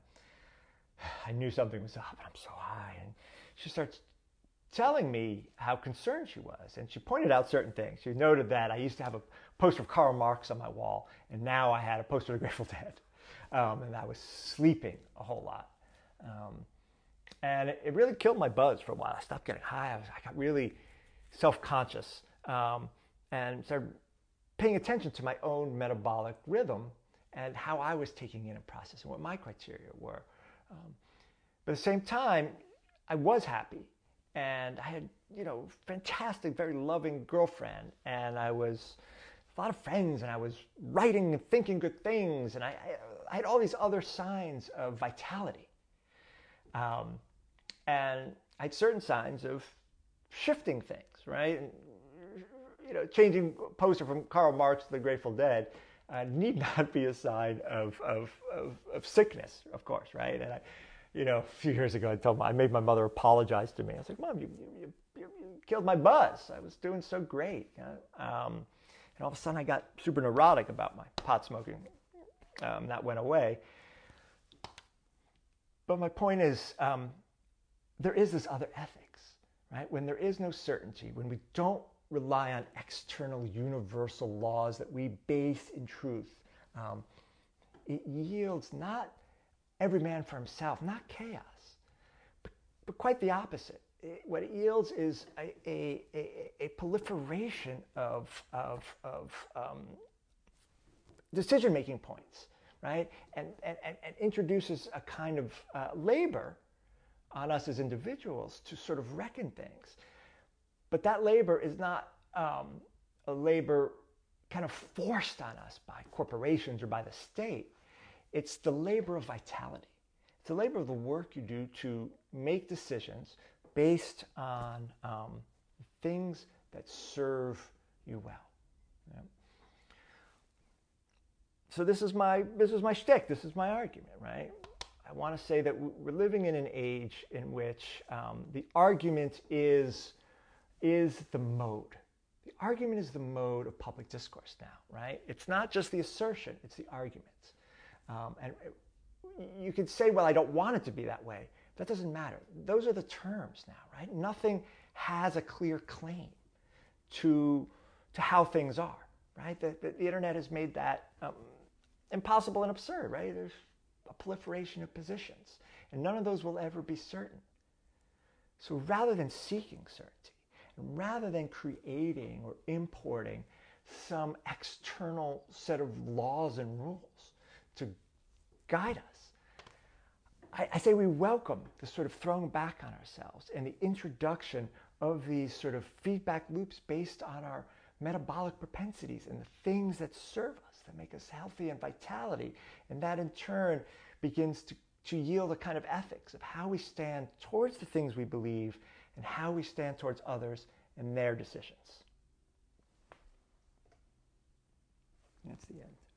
Speaker 1: I knew something was up. I'm so high, and she starts telling me how concerned she was, and she pointed out certain things. She noted that I used to have a poster of Karl Marx on my wall, and now I had a poster of the Grateful Dead, um, and I was sleeping a whole lot. Um, and it, it really killed my buzz for a while. I stopped getting high. I, was, I got really self-conscious um, and started paying attention to my own metabolic rhythm and how I was taking in and processing, what my criteria were. Um, but at the same time, I was happy, and I had, you know, fantastic, very loving girlfriend, and I was a lot of friends, and I was writing and thinking good things, and I, I, I had all these other signs of vitality. Um, and I had certain signs of shifting things, right? And, you know, changing poster from Karl Marx to the Grateful Dead uh, need not be a sign of, of, of, of sickness, of course, right? And I, you know, a few years ago, I told my, I made my mother apologize to me. I was like, Mom, you, you, you, you killed my buzz. I was doing so great. You know? um, and all of a sudden, I got super neurotic about my pot smoking. Um, that went away. But my point is, um, there is this other ethics, right? When there is no certainty, when we don't rely on external universal laws that we base in truth, um, it yields not every man for himself, not chaos, but, but quite the opposite. It, what it yields is a, a, a, a proliferation of, of, of um, decision-making points, right? And, and, and introduces a kind of uh, labor on us as individuals to sort of reckon things. But that labor is not um, a labor kind of forced on us by corporations or by the state. It's the labor of vitality. It's the labor of the work you do to make decisions based on um, things that serve you well. Yeah. So this is my this is my shtick. This is my argument, right? I want to say that we're living in an age in which um, the argument is is the mode. The argument is the mode of public discourse now, right? It's not just the assertion; it's the argument. Um, and it, you could say, "Well, I don't want it to be that way." That doesn't matter. Those are the terms now, right? Nothing has a clear claim to to how things are, right? The, the, the internet has made that um, impossible and absurd, right? There's a proliferation of positions, and none of those will ever be certain. So rather than seeking certainty, and rather than creating or importing some external set of laws and rules to guide us, I, I say we welcome the sort of throwing back on ourselves and the introduction of these sort of feedback loops based on our metabolic propensities and the things that serve us, that make us healthy and vitality. And that in turn begins to, to yield a kind of ethics of how we stand towards the things we believe and how we stand towards others and their decisions. That's the end.